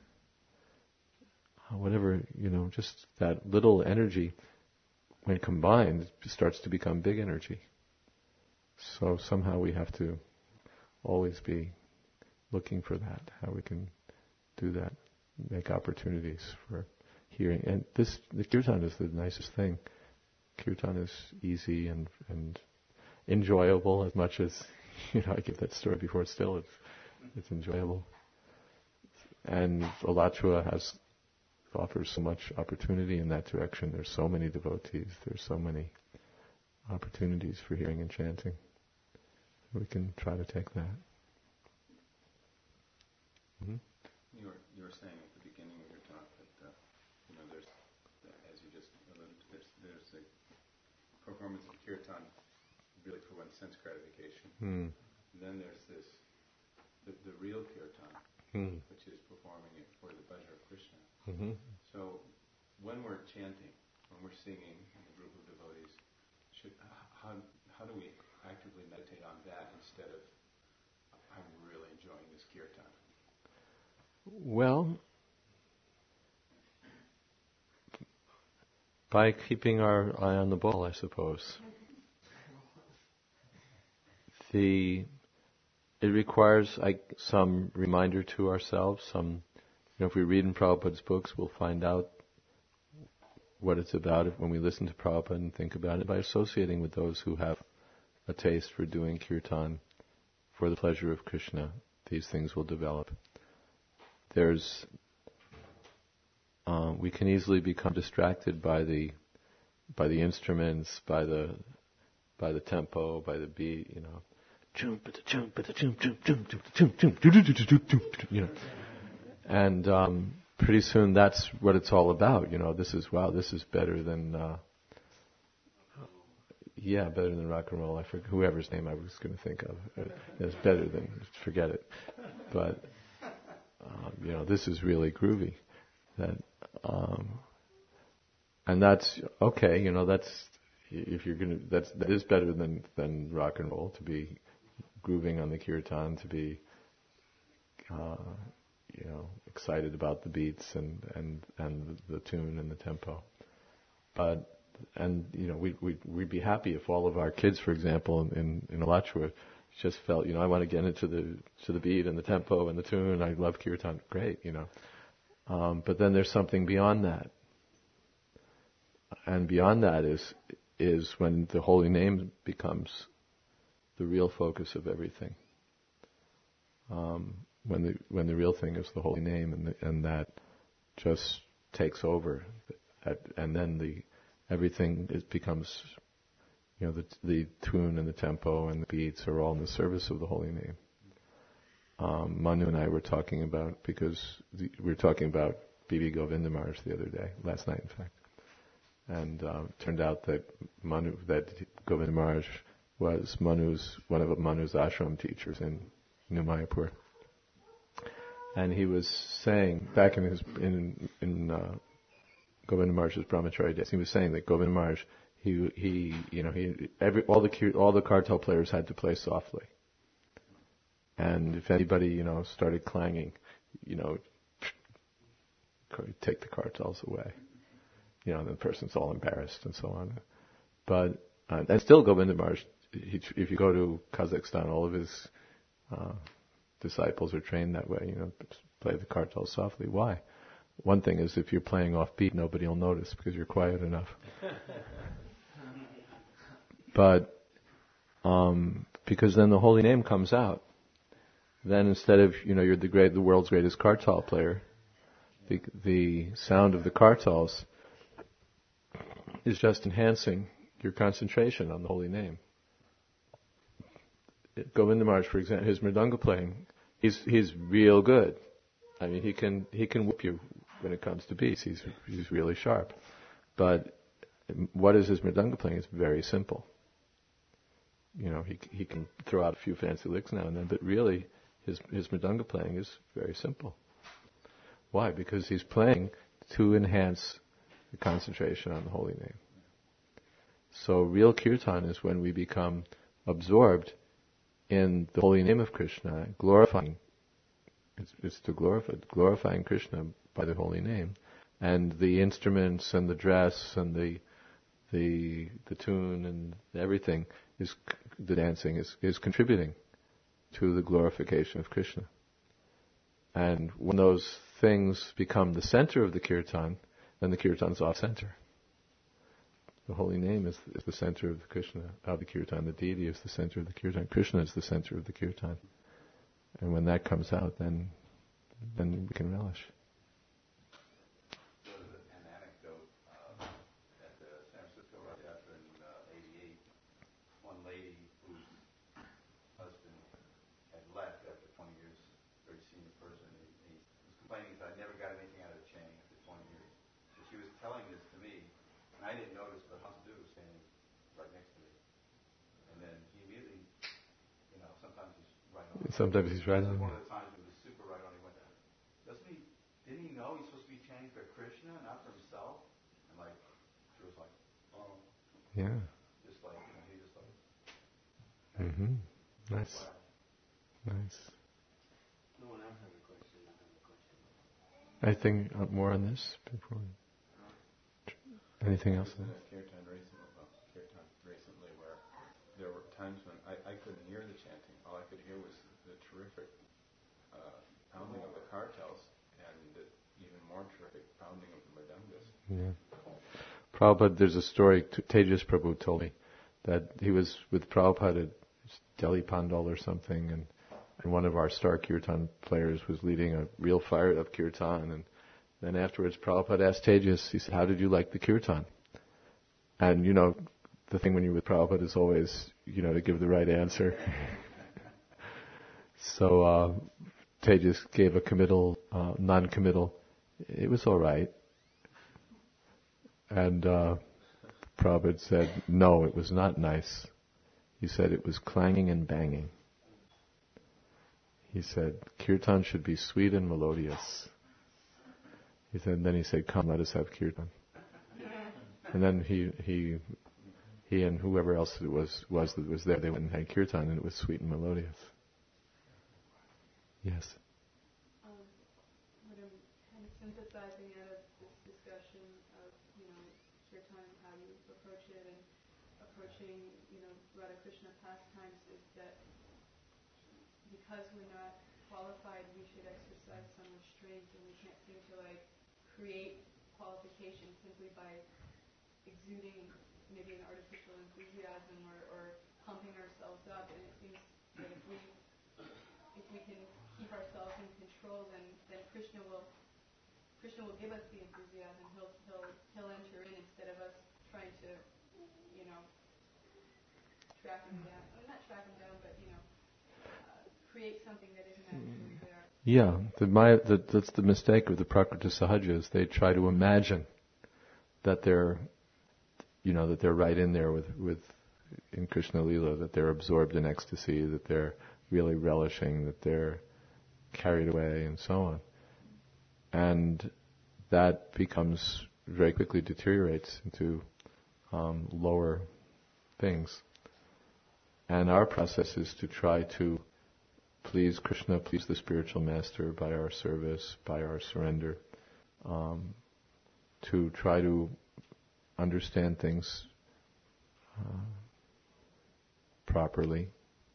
Uh, whatever you know, just that little energy, when combined, starts to become big energy. So somehow we have to always be looking for that, how we can do that, make opportunities for hearing. And this, the kirtan is the nicest thing. Kirtan is easy and, and enjoyable as much as, you know, I give that story before, still it's, it's enjoyable. And Alachua has, offers so much opportunity in that direction. There's so many devotees, there's so many opportunities for hearing and chanting. We can try to take that. Mm-hmm. You were you were saying at the beginning of your talk that uh, you know there's, as you just alluded to, there's there's a performance of kirtan really for one's sense gratification. Mm. And then there's this the, the real kirtan, mm. which is performing it for the pleasure of Krishna. Mm-hmm. So when we're chanting, when we're singing in a group of devotees, should how how do we actively meditate on that instead of I'm really enjoying this kirtan? Well, by keeping our eye on the ball, I suppose. The it requires like some reminder to ourselves. Some, you know, if we read in Prabhupada's books, we'll find out what it's about if, when we listen to Prabhupada and think about it. By associating with those who have a taste for doing kirtan for the pleasure of Krishna, these things will develop. There's, uh, we can easily become distracted by the, by the instruments, by the, by the tempo, by the beat, you know, you know, and um, pretty soon that's what it's all about. You know, this is wow, this is better than, uh, Yeah, better than rock and roll. I forget whoever's name I was going to think of. It's better than, forget it. But, um, you know, this is really groovy. That, um, and that's, okay, you know, that's, if you're going to, that's, that is better than, than rock and roll, to be grooving on the kirtan, to be, uh, you know, excited about the beats and, and, and the tune and the tempo. But, and, you know, we, we'd, we'd be happy if all of our kids, for example, in, in Alachua, just felt, you know, I want to get into the, to the beat and the tempo and the tune, I love kirtan, great, you know. Um, but then there's something beyond that. And beyond that is, is when the holy name becomes the real focus of everything. Um, when the, when the real thing is the holy name, and the, and that just takes over, and then the, everything is, becomes, you know, the, the tune and the tempo and the beats are all in the service of the holy name. Um, Manu and I were talking about, because the, we were talking about B B Govinda Maharaj the other day, last night in fact. And uh, it turned out that Manu, that Govinda Maharaj was Manu's, one of Manu's ashram teachers in New Mayapur. And he was saying, back in his, in, in uh, Govinda Maharaj's brahmachari days, he was saying that Govinda Maharaj, he, he, you know, he, every, all the, all the kartal players had to play softly. And if anybody, you know, started clanging, you know, take the kartals away. You know, the person's all embarrassed and so on. But, uh, and still Govinda Maharaj, he, if you go to Kazakhstan, all of his uh, disciples are trained that way, you know, play the kartals softly. Why? One thing is, if you're playing off beat, nobody will notice because you're quiet enough. But, um, because then the holy name comes out. Then instead of, you know, you're the great, the world's greatest kartal player, the, the sound of the kartals is just enhancing your concentration on the holy name. Govinda Maharaj, for example, his mridanga playing, he's he's real good. I mean, he can he can whip you when it comes to beats. He's he's really sharp. But what is his mridanga playing? It's very simple. You know, he he can throw out a few fancy licks now and then, but really, his his mridanga playing is very simple. Why? Because he's playing to enhance the concentration on the holy name. So real kirtan is when we become absorbed in the holy name of Krishna, glorifying. It's, it's to glorify, glorifying Krishna by the holy name, and the instruments and the dress and the the the tune and everything is the dancing is is contributing to the glorification of Krishna. And when those things become the center of the kirtan, then the kirtan's off center. The holy name is, is the center of the Krishna, of the kirtan. The deity is the center of the kirtan. Krishna is the center of the kirtan. And when that comes out, then then we can relish. There was an anecdote uh, at the San Francisco Rock Yatra in uh, eighty-eight. One lady whose husband had left after twenty years, very senior person, and he, he was complaining that I never got anything out of the chanting after twenty years. And she was telling this to me, and I didn't notice, but Hamsadhu was standing right next to me. And then he immediately, you know, sometimes he's right on. Sometimes he's right on. One of the times he was super right on. He went, doesn't he? Didn't he know he's supposed to be chanting for Krishna, not for himself? And like, she was like, oh. Yeah. Just like, you know, he just like. Mm-hmm. Nice. Wow. Nice. No one else has a question. I have a question. Anything more on this before? Anything else? I was in a kirtan recently, well, kirtan recently where there were times when I, I couldn't hear the chanting. All I could hear was the terrific uh, pounding of the kartals and the even more terrific pounding of the mridangas. Yeah. Prabhupada, there's a story, Tejas Prabhu told me, that he was with Prabhupada at Delhi Pandal or something, and, and one of our star kirtan players was leading a real fired up kirtan, and then afterwards Prabhupada asked Tejas, he said, how did you like the kirtan? And you know, the thing when you're with Prabhupada is always, you know, to give the right answer. So uh, Tejas gave a committal, uh, non-committal, it was all right. And uh, Prabhupada said, no, it was not nice. He said it was clanging and banging. He said, kirtan should be sweet and melodious. He said, and then he said, come, let us have kirtan. And then he he he and whoever else it was was that was there, they went and had kirtan, and it was sweet and melodious. Yes. Um, what I'm kind of synthesizing out of this discussion of, you know, kirtan, how you approach it, and approaching, you know, Radha Krishna pastimes, is that because we're not qualified, we should exercise some restraint, and we can't seem to like create qualification simply by exuding maybe an artificial enthusiasm or, or pumping ourselves up. And it seems that if we if we can keep ourselves in control, then, then Krishna will Krishna will give us the enthusiasm. He'll he'll he'll enter in instead of us trying to, you know, track him down. Well, not track him down, but you know, uh, create something that isn't actually there. Yeah, the Maya, the, that's the mistake of the Prakriti Sahajas. They try to imagine that they're, you know, that they're right in there with, with in Krishna Lila, that they're absorbed in ecstasy, that they're really relishing, that they're carried away, and so on. And that becomes, very quickly deteriorates into um, lower things. And our process is to try to please Krishna, please the spiritual master by our service, by our surrender, um, to try to understand things uh, properly,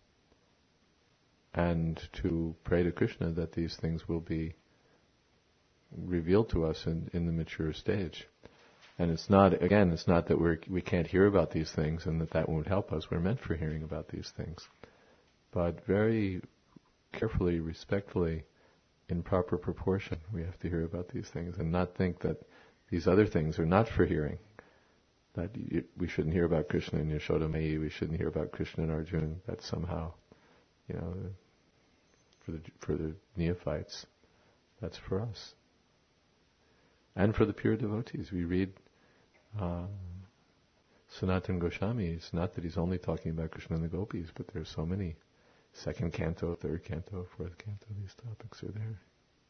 and to pray to Krishna that these things will be revealed to us in, in the mature stage. And it's not, again, it's not that we're, we can't hear about these things and that that won't help us. We're meant for hearing about these things. But very carefully, respectfully, in proper proportion, we have to hear about these things and not think that these other things are not for hearing. That you, we shouldn't hear about Krishna and Yashoda Mai, we shouldn't hear about Krishna and Arjuna. That's somehow, you know, for the for the neophytes. That's for us. And for the pure devotees. We read uh, Sanatana Goswami. It's not that he's only talking about Krishna and the gopis, but there's so many. Second canto, third canto, fourth canto, these topics are there.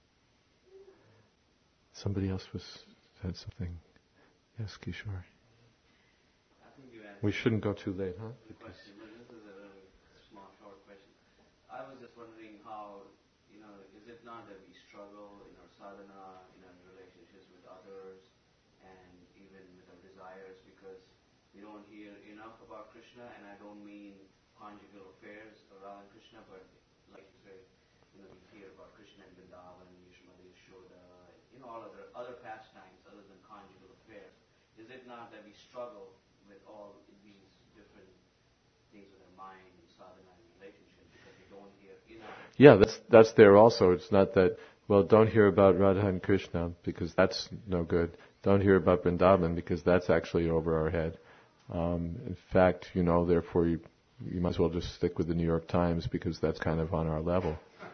Somebody else was had something. Yes, Kishore. I think you answered We shouldn't go too late, huh? the question, but this is a really small, short question. I was just wondering how, you know, is it not that we struggle in our sadhana, in our relationships with others, and even with our desires, because we don't hear enough about Krishna, and I don't mean conjugal affairs around Krishna, but like you say, you know, we hear about Krishna and Vrindavan, Yashoda, Yashoda, you know, all other other pastimes other than conjugal affairs. Is it not that we struggle with all these different things with our mind and sadhana and relationship because we don't hear enough? Yeah, that's that's there also. It's not that, well, don't hear about Radha and Krishna because that's no good. Don't hear about Vrindavan because that's actually over our head. Um, in fact, you know, therefore you You might as well just stick with the New York Times because that's kind of on our level.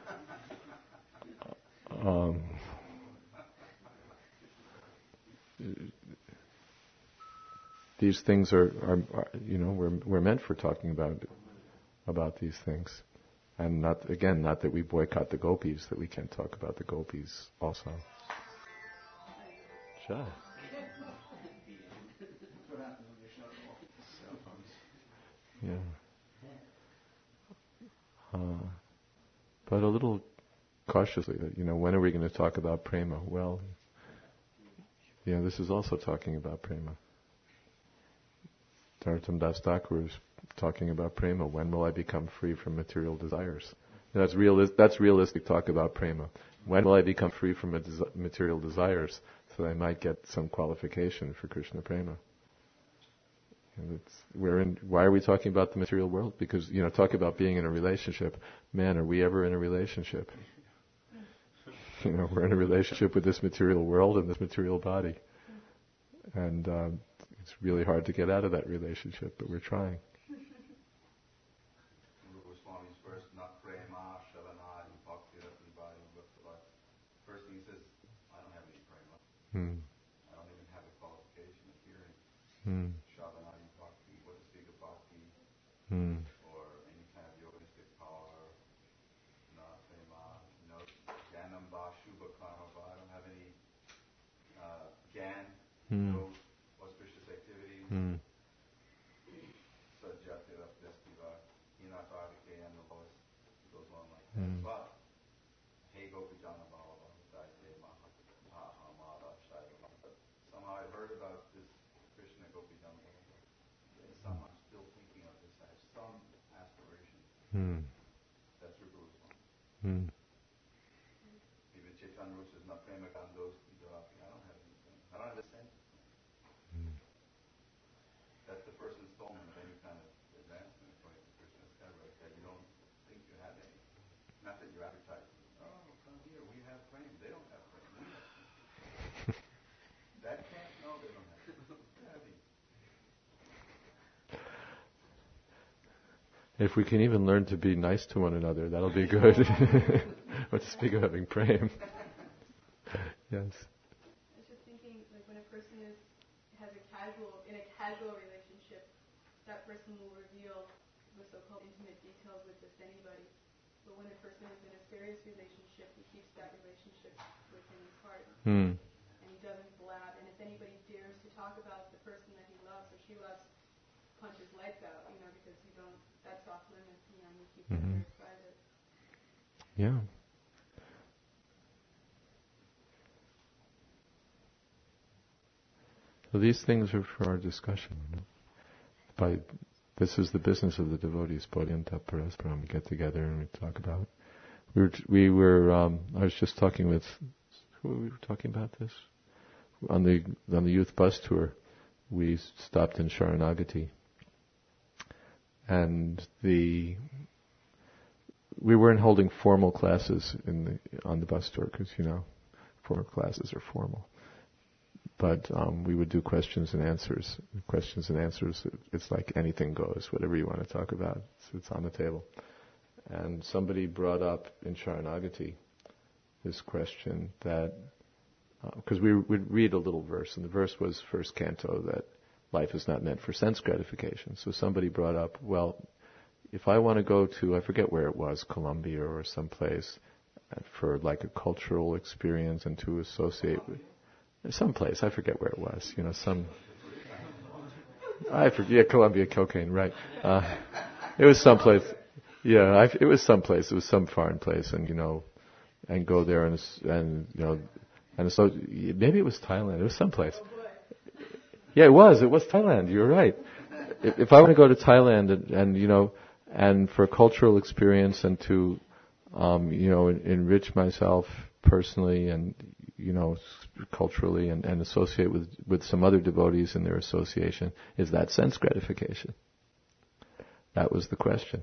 Um, these things are, are, are, you know, we're we're meant for talking about about these things, and not again, not that we boycott the gopis, that we can't talk about the gopis also. Sure. Yeah. Uh, but a little cautiously, you know, when are we going to talk about prema? Well, you know, this is also talking about prema. Narottam Das Thakur is talking about prema. When will I become free from material desires? And that's realis- that's realistic talk about prema. When will I become free from a des- material desires so that I might get some qualification for Krishna prema? And it's, we're in, why are we talking about the material world? Because, you know, talk about being in a relationship. Man, are we ever in a relationship? You know, we're in a relationship with this material world and this material body. And um, it's really hard to get out of that relationship, but we're trying. Rupa Swami's first, not prema, shavana, bhakti, bhakti, bhakti. First thing he says, I don't have any prema. Hmm. I don't even have a qualification of hearing. Hmm. Shavana. Hmm. or any kind of yogistic power, na prema, no jnanam va shubha karma va. I don't have any uh, gyan, Hmm. no auspicious activities. Hmm. Sajjatira destiva, inatavike and the lowest. It goes on like that. Hmm. But hey gopijana bhava, daite maha, aha mada shaiva. Somehow I heard about this Krishna gopijana bhava. Some I'm still thinking of this. I have some aspiration. Hmm. That's Rupa Goswami. Hmm. Even Chaitanya Rupa says, "Na prema gandos kijapi." I don't have anything. I don't have a sense. That's the first installment of any kind of advancement according to Krishna's Kavra, that you don't think you have any. Not that you're advertising. Oh, come here, we have prema. They don't have prema. We have prema. That can't? No, they don't have it. They're heavy. If we can even learn to be nice to one another, that'll be good. What to speak of having prem. Yes. I was just thinking, like when a person is has a casual in a casual relationship, that person will reveal the so-called intimate details with just anybody. But when a person is in a serious relationship, he keeps that relationship within his heart, Hmm. and he doesn't blab. And if anybody dares to talk about the person that he loves or she loves, punch his legs out, you know, because you don't. That's off limits, you know. You keep Mm-hmm. that very private. Yeah. So these things are for our discussion. You know? By this is the business of the devotees. Bodhyanta Parasparam. We get together and we talk about. We were. We were. Um, I was just talking with. Who were we talking about this? On the on the youth bus tour, we stopped in Sharanagati, and the. We weren't holding formal classes in the, on the bus tour because you know, formal classes are formal. But um, we would do questions and answers. Questions and answers. It's like anything goes. Whatever you want to talk about, it's, it's on the table. And somebody brought up in Sharanagati this question that because uh, we would read a little verse, and the verse was first canto that life is not meant for sense gratification. So somebody brought up, well, if I want to go to, I forget where it was, Colombia or someplace, for like a cultural experience and to associate with someplace, I forget where it was, you know, some, I forget, yeah, Colombia, cocaine, right. Uh, it was someplace, yeah, I, it was someplace, it was some foreign place, and, you know, and go there and, and you know, and so, maybe it was Thailand, it was someplace. Yeah, it was, it was Thailand, you're right. If, if I want to go to Thailand and, and you know, and for a cultural experience and to, um, you know, en- enrich myself personally and, you know, culturally and, and associate with, with some other devotees in their association, is that sense gratification? That was the question.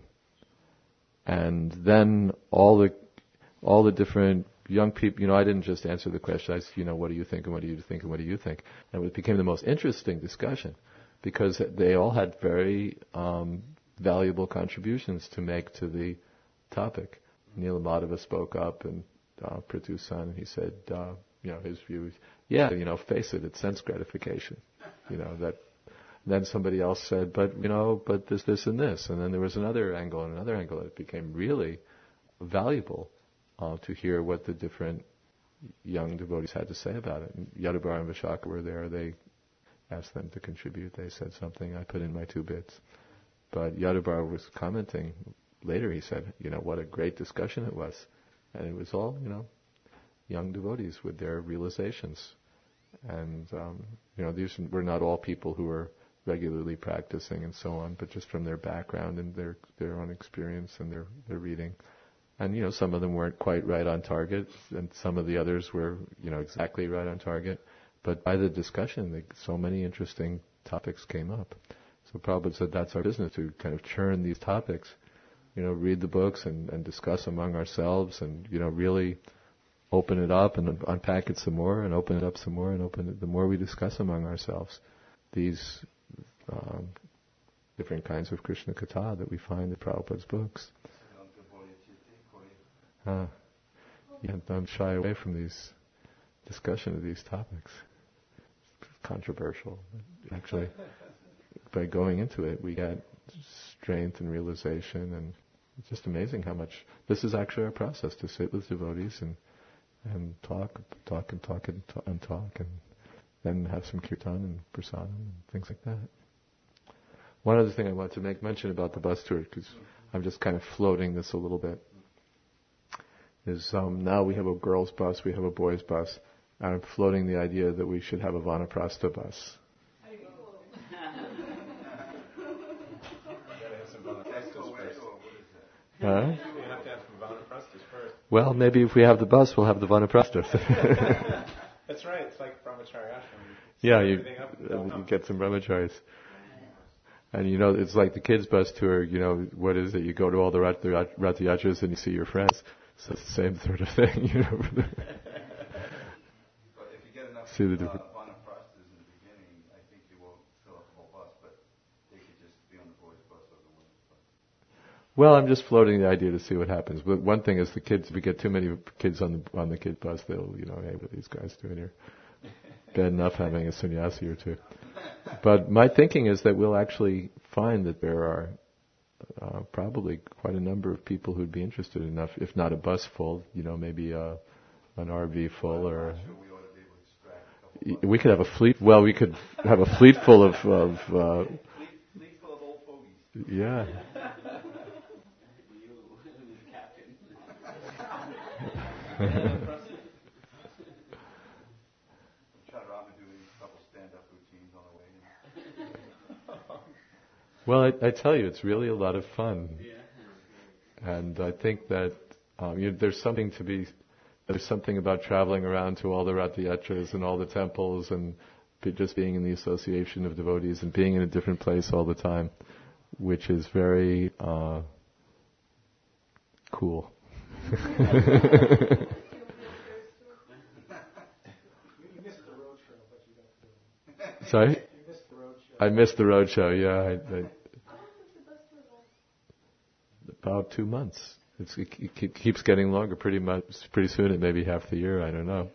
And then all the, all the different young people, you know, I didn't just answer the question, I said, you know, what do you think and what do you think and what do you think? And it became the most interesting discussion because they all had very, um, valuable contributions to make to the topic. Neela Madhava spoke up and uh, Prithu San, and he said, uh, you know, his view is, yeah, you know, face it, it's sense gratification. You know, that, then somebody else said, but, you know, but this, this, and this. And then there was another angle and another angle. It became really valuable uh, to hear what the different young devotees had to say about it. And Yadubara and Vishaka were there. They asked them to contribute. They said something. I put in my two bits. But Yadubara was commenting later. He said, you know, what a great discussion it was. And it was all, you know, young devotees with their realizations. And, um, you know, these were not all people who were regularly practicing and so on, but just from their background and their, their own experience and their, their reading. And, you know, some of them weren't quite right on target, and some of the others were, you know, exactly right on target. But by the discussion, they, so many interesting topics came up. So Prabhupada said that's our business, to kind of churn these topics, you know, read the books and, and discuss among ourselves and, you know, really open it up and unpack it some more and open it up some more and open it, the more we discuss among ourselves these um, different kinds of Krishna Katha that we find in Prabhupada's books. Uh, yeah, don't shy away from these discussion of these topics. It's controversial, actually. by going into it, we get strength and realization, and it's just amazing how much this is actually our process, to sit with devotees and and talk, talk and talk and talk and talk, and then have some kirtan and prasadam and things like that. One other thing I wanted to make mention about the bus tour, because I'm just kind of floating this a little bit, is um, now we have a girls' bus, we have a boys' bus, and I'm floating the idea that we should have a Vanaprastha bus. Huh? You have to have some Vanaprasthas first. Well, maybe if we have the bus, we'll have the Vanaprastha. That's right. It's like Brahmacharya ashram. Yeah, you, uh, you get some brahmacharis. And you know, it's like the kids' bus tour, you know, what is it? You go to all the Rat- Rath Yatras and you see your friends. So it's the same sort of thing, you know. But if you get enough See the uh, different- Vanaprasthas in the beginning, I think you won't fill up the whole bus, but they could just be on the boys' bus or the women's bus. Well, I'm just floating the idea to see what happens. But one thing is the kids, if we get too many kids on the on the kid bus, they'll, you know, hey, what are these guys doing here? Bad enough having a sannyasi or two. But my thinking is that we'll actually find that there are uh, probably quite a number of people who'd be interested enough, if not a bus full, you know, maybe a, an R V full, or we could have a fleet. Well, we could have a fleet full of, of uh, Fleet, fleet full of old fogies. yeah. Well, I, I tell you, it's really a lot of fun, and I think that um, you know, there's something to be. There's something about traveling around to all the Rath Yatras and all the temples, and be, just being in the association of devotees and being in a different place all the time, which is very uh, cool. You missed the road show, but you got to do it. Sorry? You missed the road show. I missed the road show, yeah. I, I, about two months. It's, it, it keeps getting longer. Pretty much, pretty soon it may be half the year. I don't know.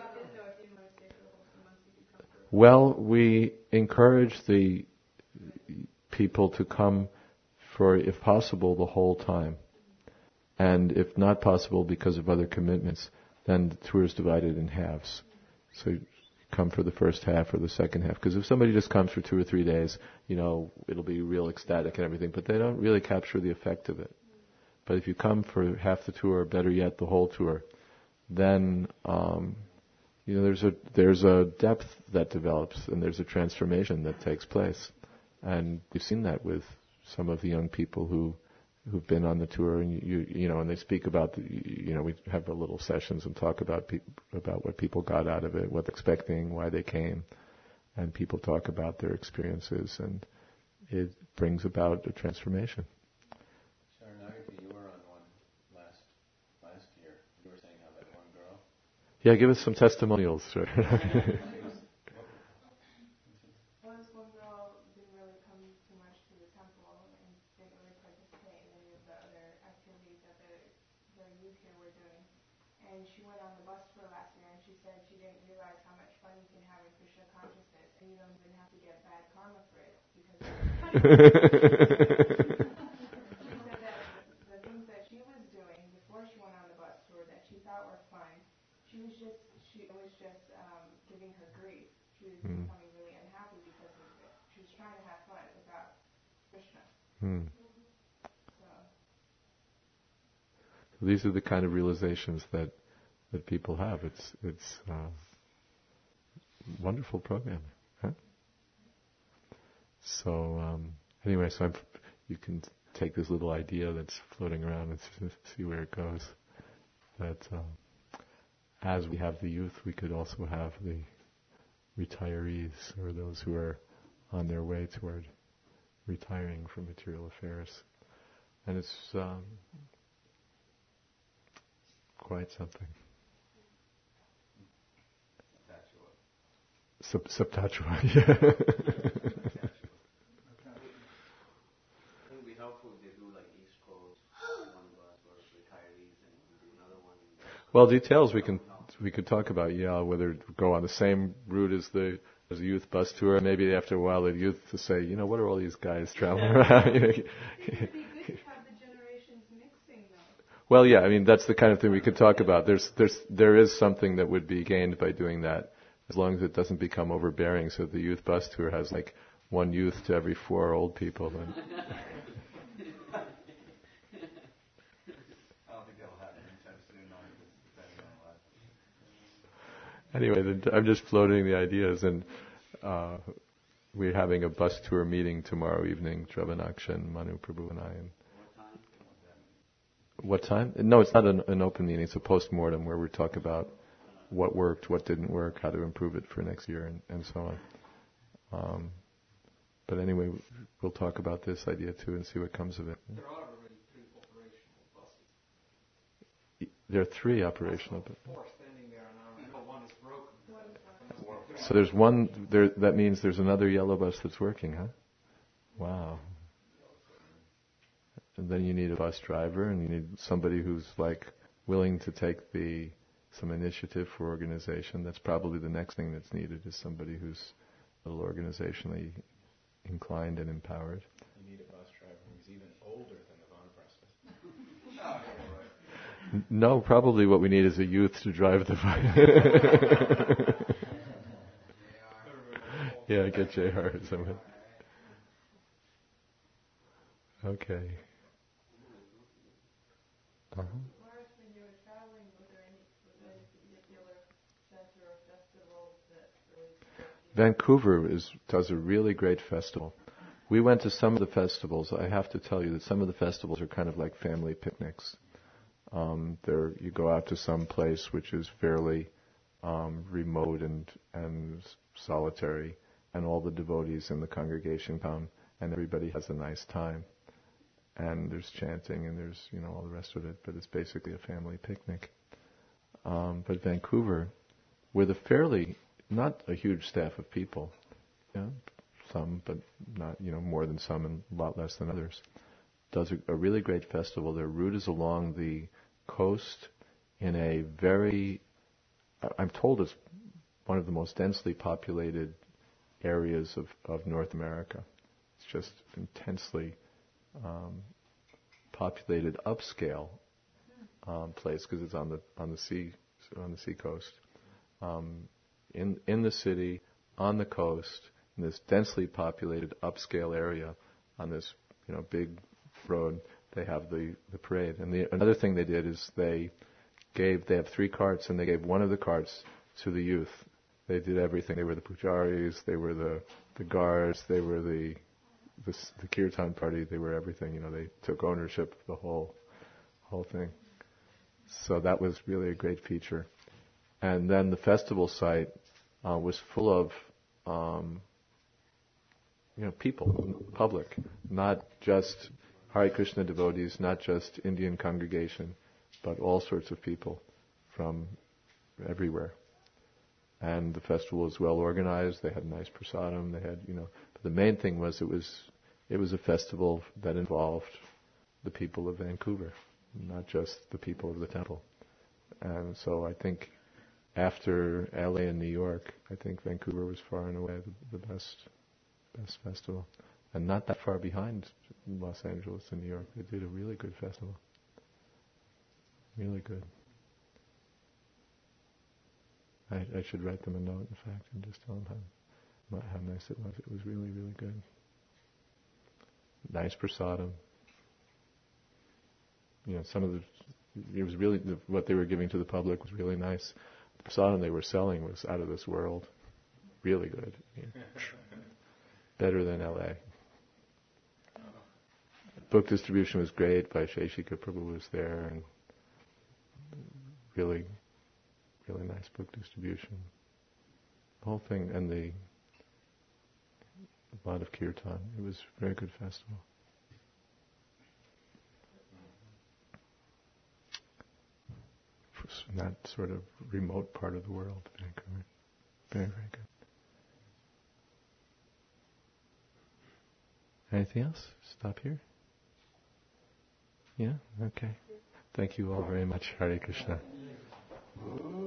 Well, we encourage the people to come for, if possible, the whole time. And if not possible because of other commitments, then the tour is divided in halves. So you come for the first half or the second half. Because if somebody just comes for two or three days, you know, it'll be real ecstatic and everything, but they don't really capture the effect of it. But if you come for half the tour, or better yet, the whole tour, then um, you know there's a there's a depth that develops and there's a transformation that takes place, and we've seen that with some of the young people who who've been on the tour, and you you know, and they speak about the, you know, we have a little sessions and talk about pe- about what people got out of it, what they're expecting, why they came, and people talk about their experiences, and it brings about a transformation. Yeah, give us some testimonials. Sure. Once one girl didn't really come too much to the temple and didn't really participate in any of the other activities that the, the youth here were doing. And she went on the bus tour last year and she said she didn't realize how much fun you can have in Krishna consciousness and you don't even have to get bad karma for it because she said that the things that she was doing before she went on the bus tour that she thought were fun, She was just, she it was just um, giving her grief. She was mm. becoming really unhappy because of it. She was trying to have fun without Krishna. Mm. So. These are the kind of realizations that that people have. It's it's uh, wonderful program. Huh? So um, anyway, so I'm, you can take this little idea that's floating around and see where it goes. That. Um, As we have the youth, we could also have the retirees, or those who are on their way toward retiring from material affairs. And it's um, quite something. Saptachua, yeah. It would be helpful if they do like East Coast, one bus, or retirees, and do another one. Well, details we can we could talk about, yeah, whether to go on the same route as the There's a youth bus tour. Maybe after a while, the youth to say, you know, what are all these guys traveling around? You know, It would be good to have the generations mixing, though. well, yeah, I mean that's the kind of thing we could talk about. There's, there's, there is something that would be gained by doing that, as long as it doesn't become overbearing. So the youth bus tour has like one youth to every four old people. Then. I don't think that'll happen anytime soon, no, because depending on what. Anyway, the, I'm just floating the ideas, and uh, we're having a bus tour meeting tomorrow evening, Travanakshan, Manu Prabhu and I. And what time? No, it's not an, an open meeting. It's a post-mortem where we talk about what worked, what didn't work, how to improve it for next year, and, and so on. Um, but anyway, we'll talk about this idea too and see what comes of it. There are already three operational buses. There are three operational. But Four standing there now, and one is broken. so there's one. There, that means there's another yellow bus that's working, huh? Wow. And then you need a bus driver, and you need somebody who's like willing to take the some initiative for organization. That's probably the next thing that's needed, is somebody who's a little organizationally inclined and empowered. You need a bus driver who's even older than the Vanaprastha. N- No, probably what we need is a youth to drive the bus. Yeah, get J R or someone. Okay. Uh-huh. Morris, when you were traveling, was there any, was there any particular center or festival that really struck you? Vancouver is, does a really great festival. We went to some of the festivals. I have to tell you that some of the festivals are kind of like family picnics. Um, there, you go out to some place which is fairly um, remote and and solitary, and all the devotees in the congregation come, and everybody has a nice time. And there's chanting, and there's, you know, all the rest of it, but it's basically a family picnic. Um, but Vancouver, with a fairly, not a huge staff of people, yeah, some, but not, you know, more than some and a lot less than others, does a, a really great festival. Their route is along the coast in a very, I'm told it's one of the most densely populated areas of, of North America. It's just intensely um, populated, upscale um, place because it's on the on the sea on the sea coast. Um, in in the city, on the coast, in this densely populated upscale area, on this you know big road, they have the, the parade. And the another thing they did is they gave they have three carts, and they gave one of the carts to the youth. They did everything. They were the pujaris, they were the the guards, they were the the, the kirtan party. They were everything. You know, they took ownership of the whole whole thing. So that was really a great feature. And then the festival site uh, was full of um, you know people, public, not just Hare Krishna devotees, not just Indian congregation, but all sorts of people from everywhere. And the festival was well organized. They had nice prasadam. They had, you know, but the main thing was it was it was a festival that involved the people of Vancouver, not just the people of the temple. And so I think after L A and New York, I think Vancouver was far and away the, the best best festival, and not that far behind Los Angeles and New York. They did a really good festival, really good. I, I should write them a note, in fact, and just tell them how, how nice it was. It was really, really good. Nice prasadam. You know, some of the, it was really, the, what they were giving to the public was really nice. The prasadam they were selling was out of this world. Really good. Yeah. Better than L A. Book distribution was great. Vaisheshika Prabhu was there, and really really nice book distribution. The whole thing, and the a lot of kirtan. It was a very good festival. In that sort of remote part of the world, Vancouver. Very, very good. Anything else? Stop here? Yeah? Okay. Thank you all very much. Hare Krishna.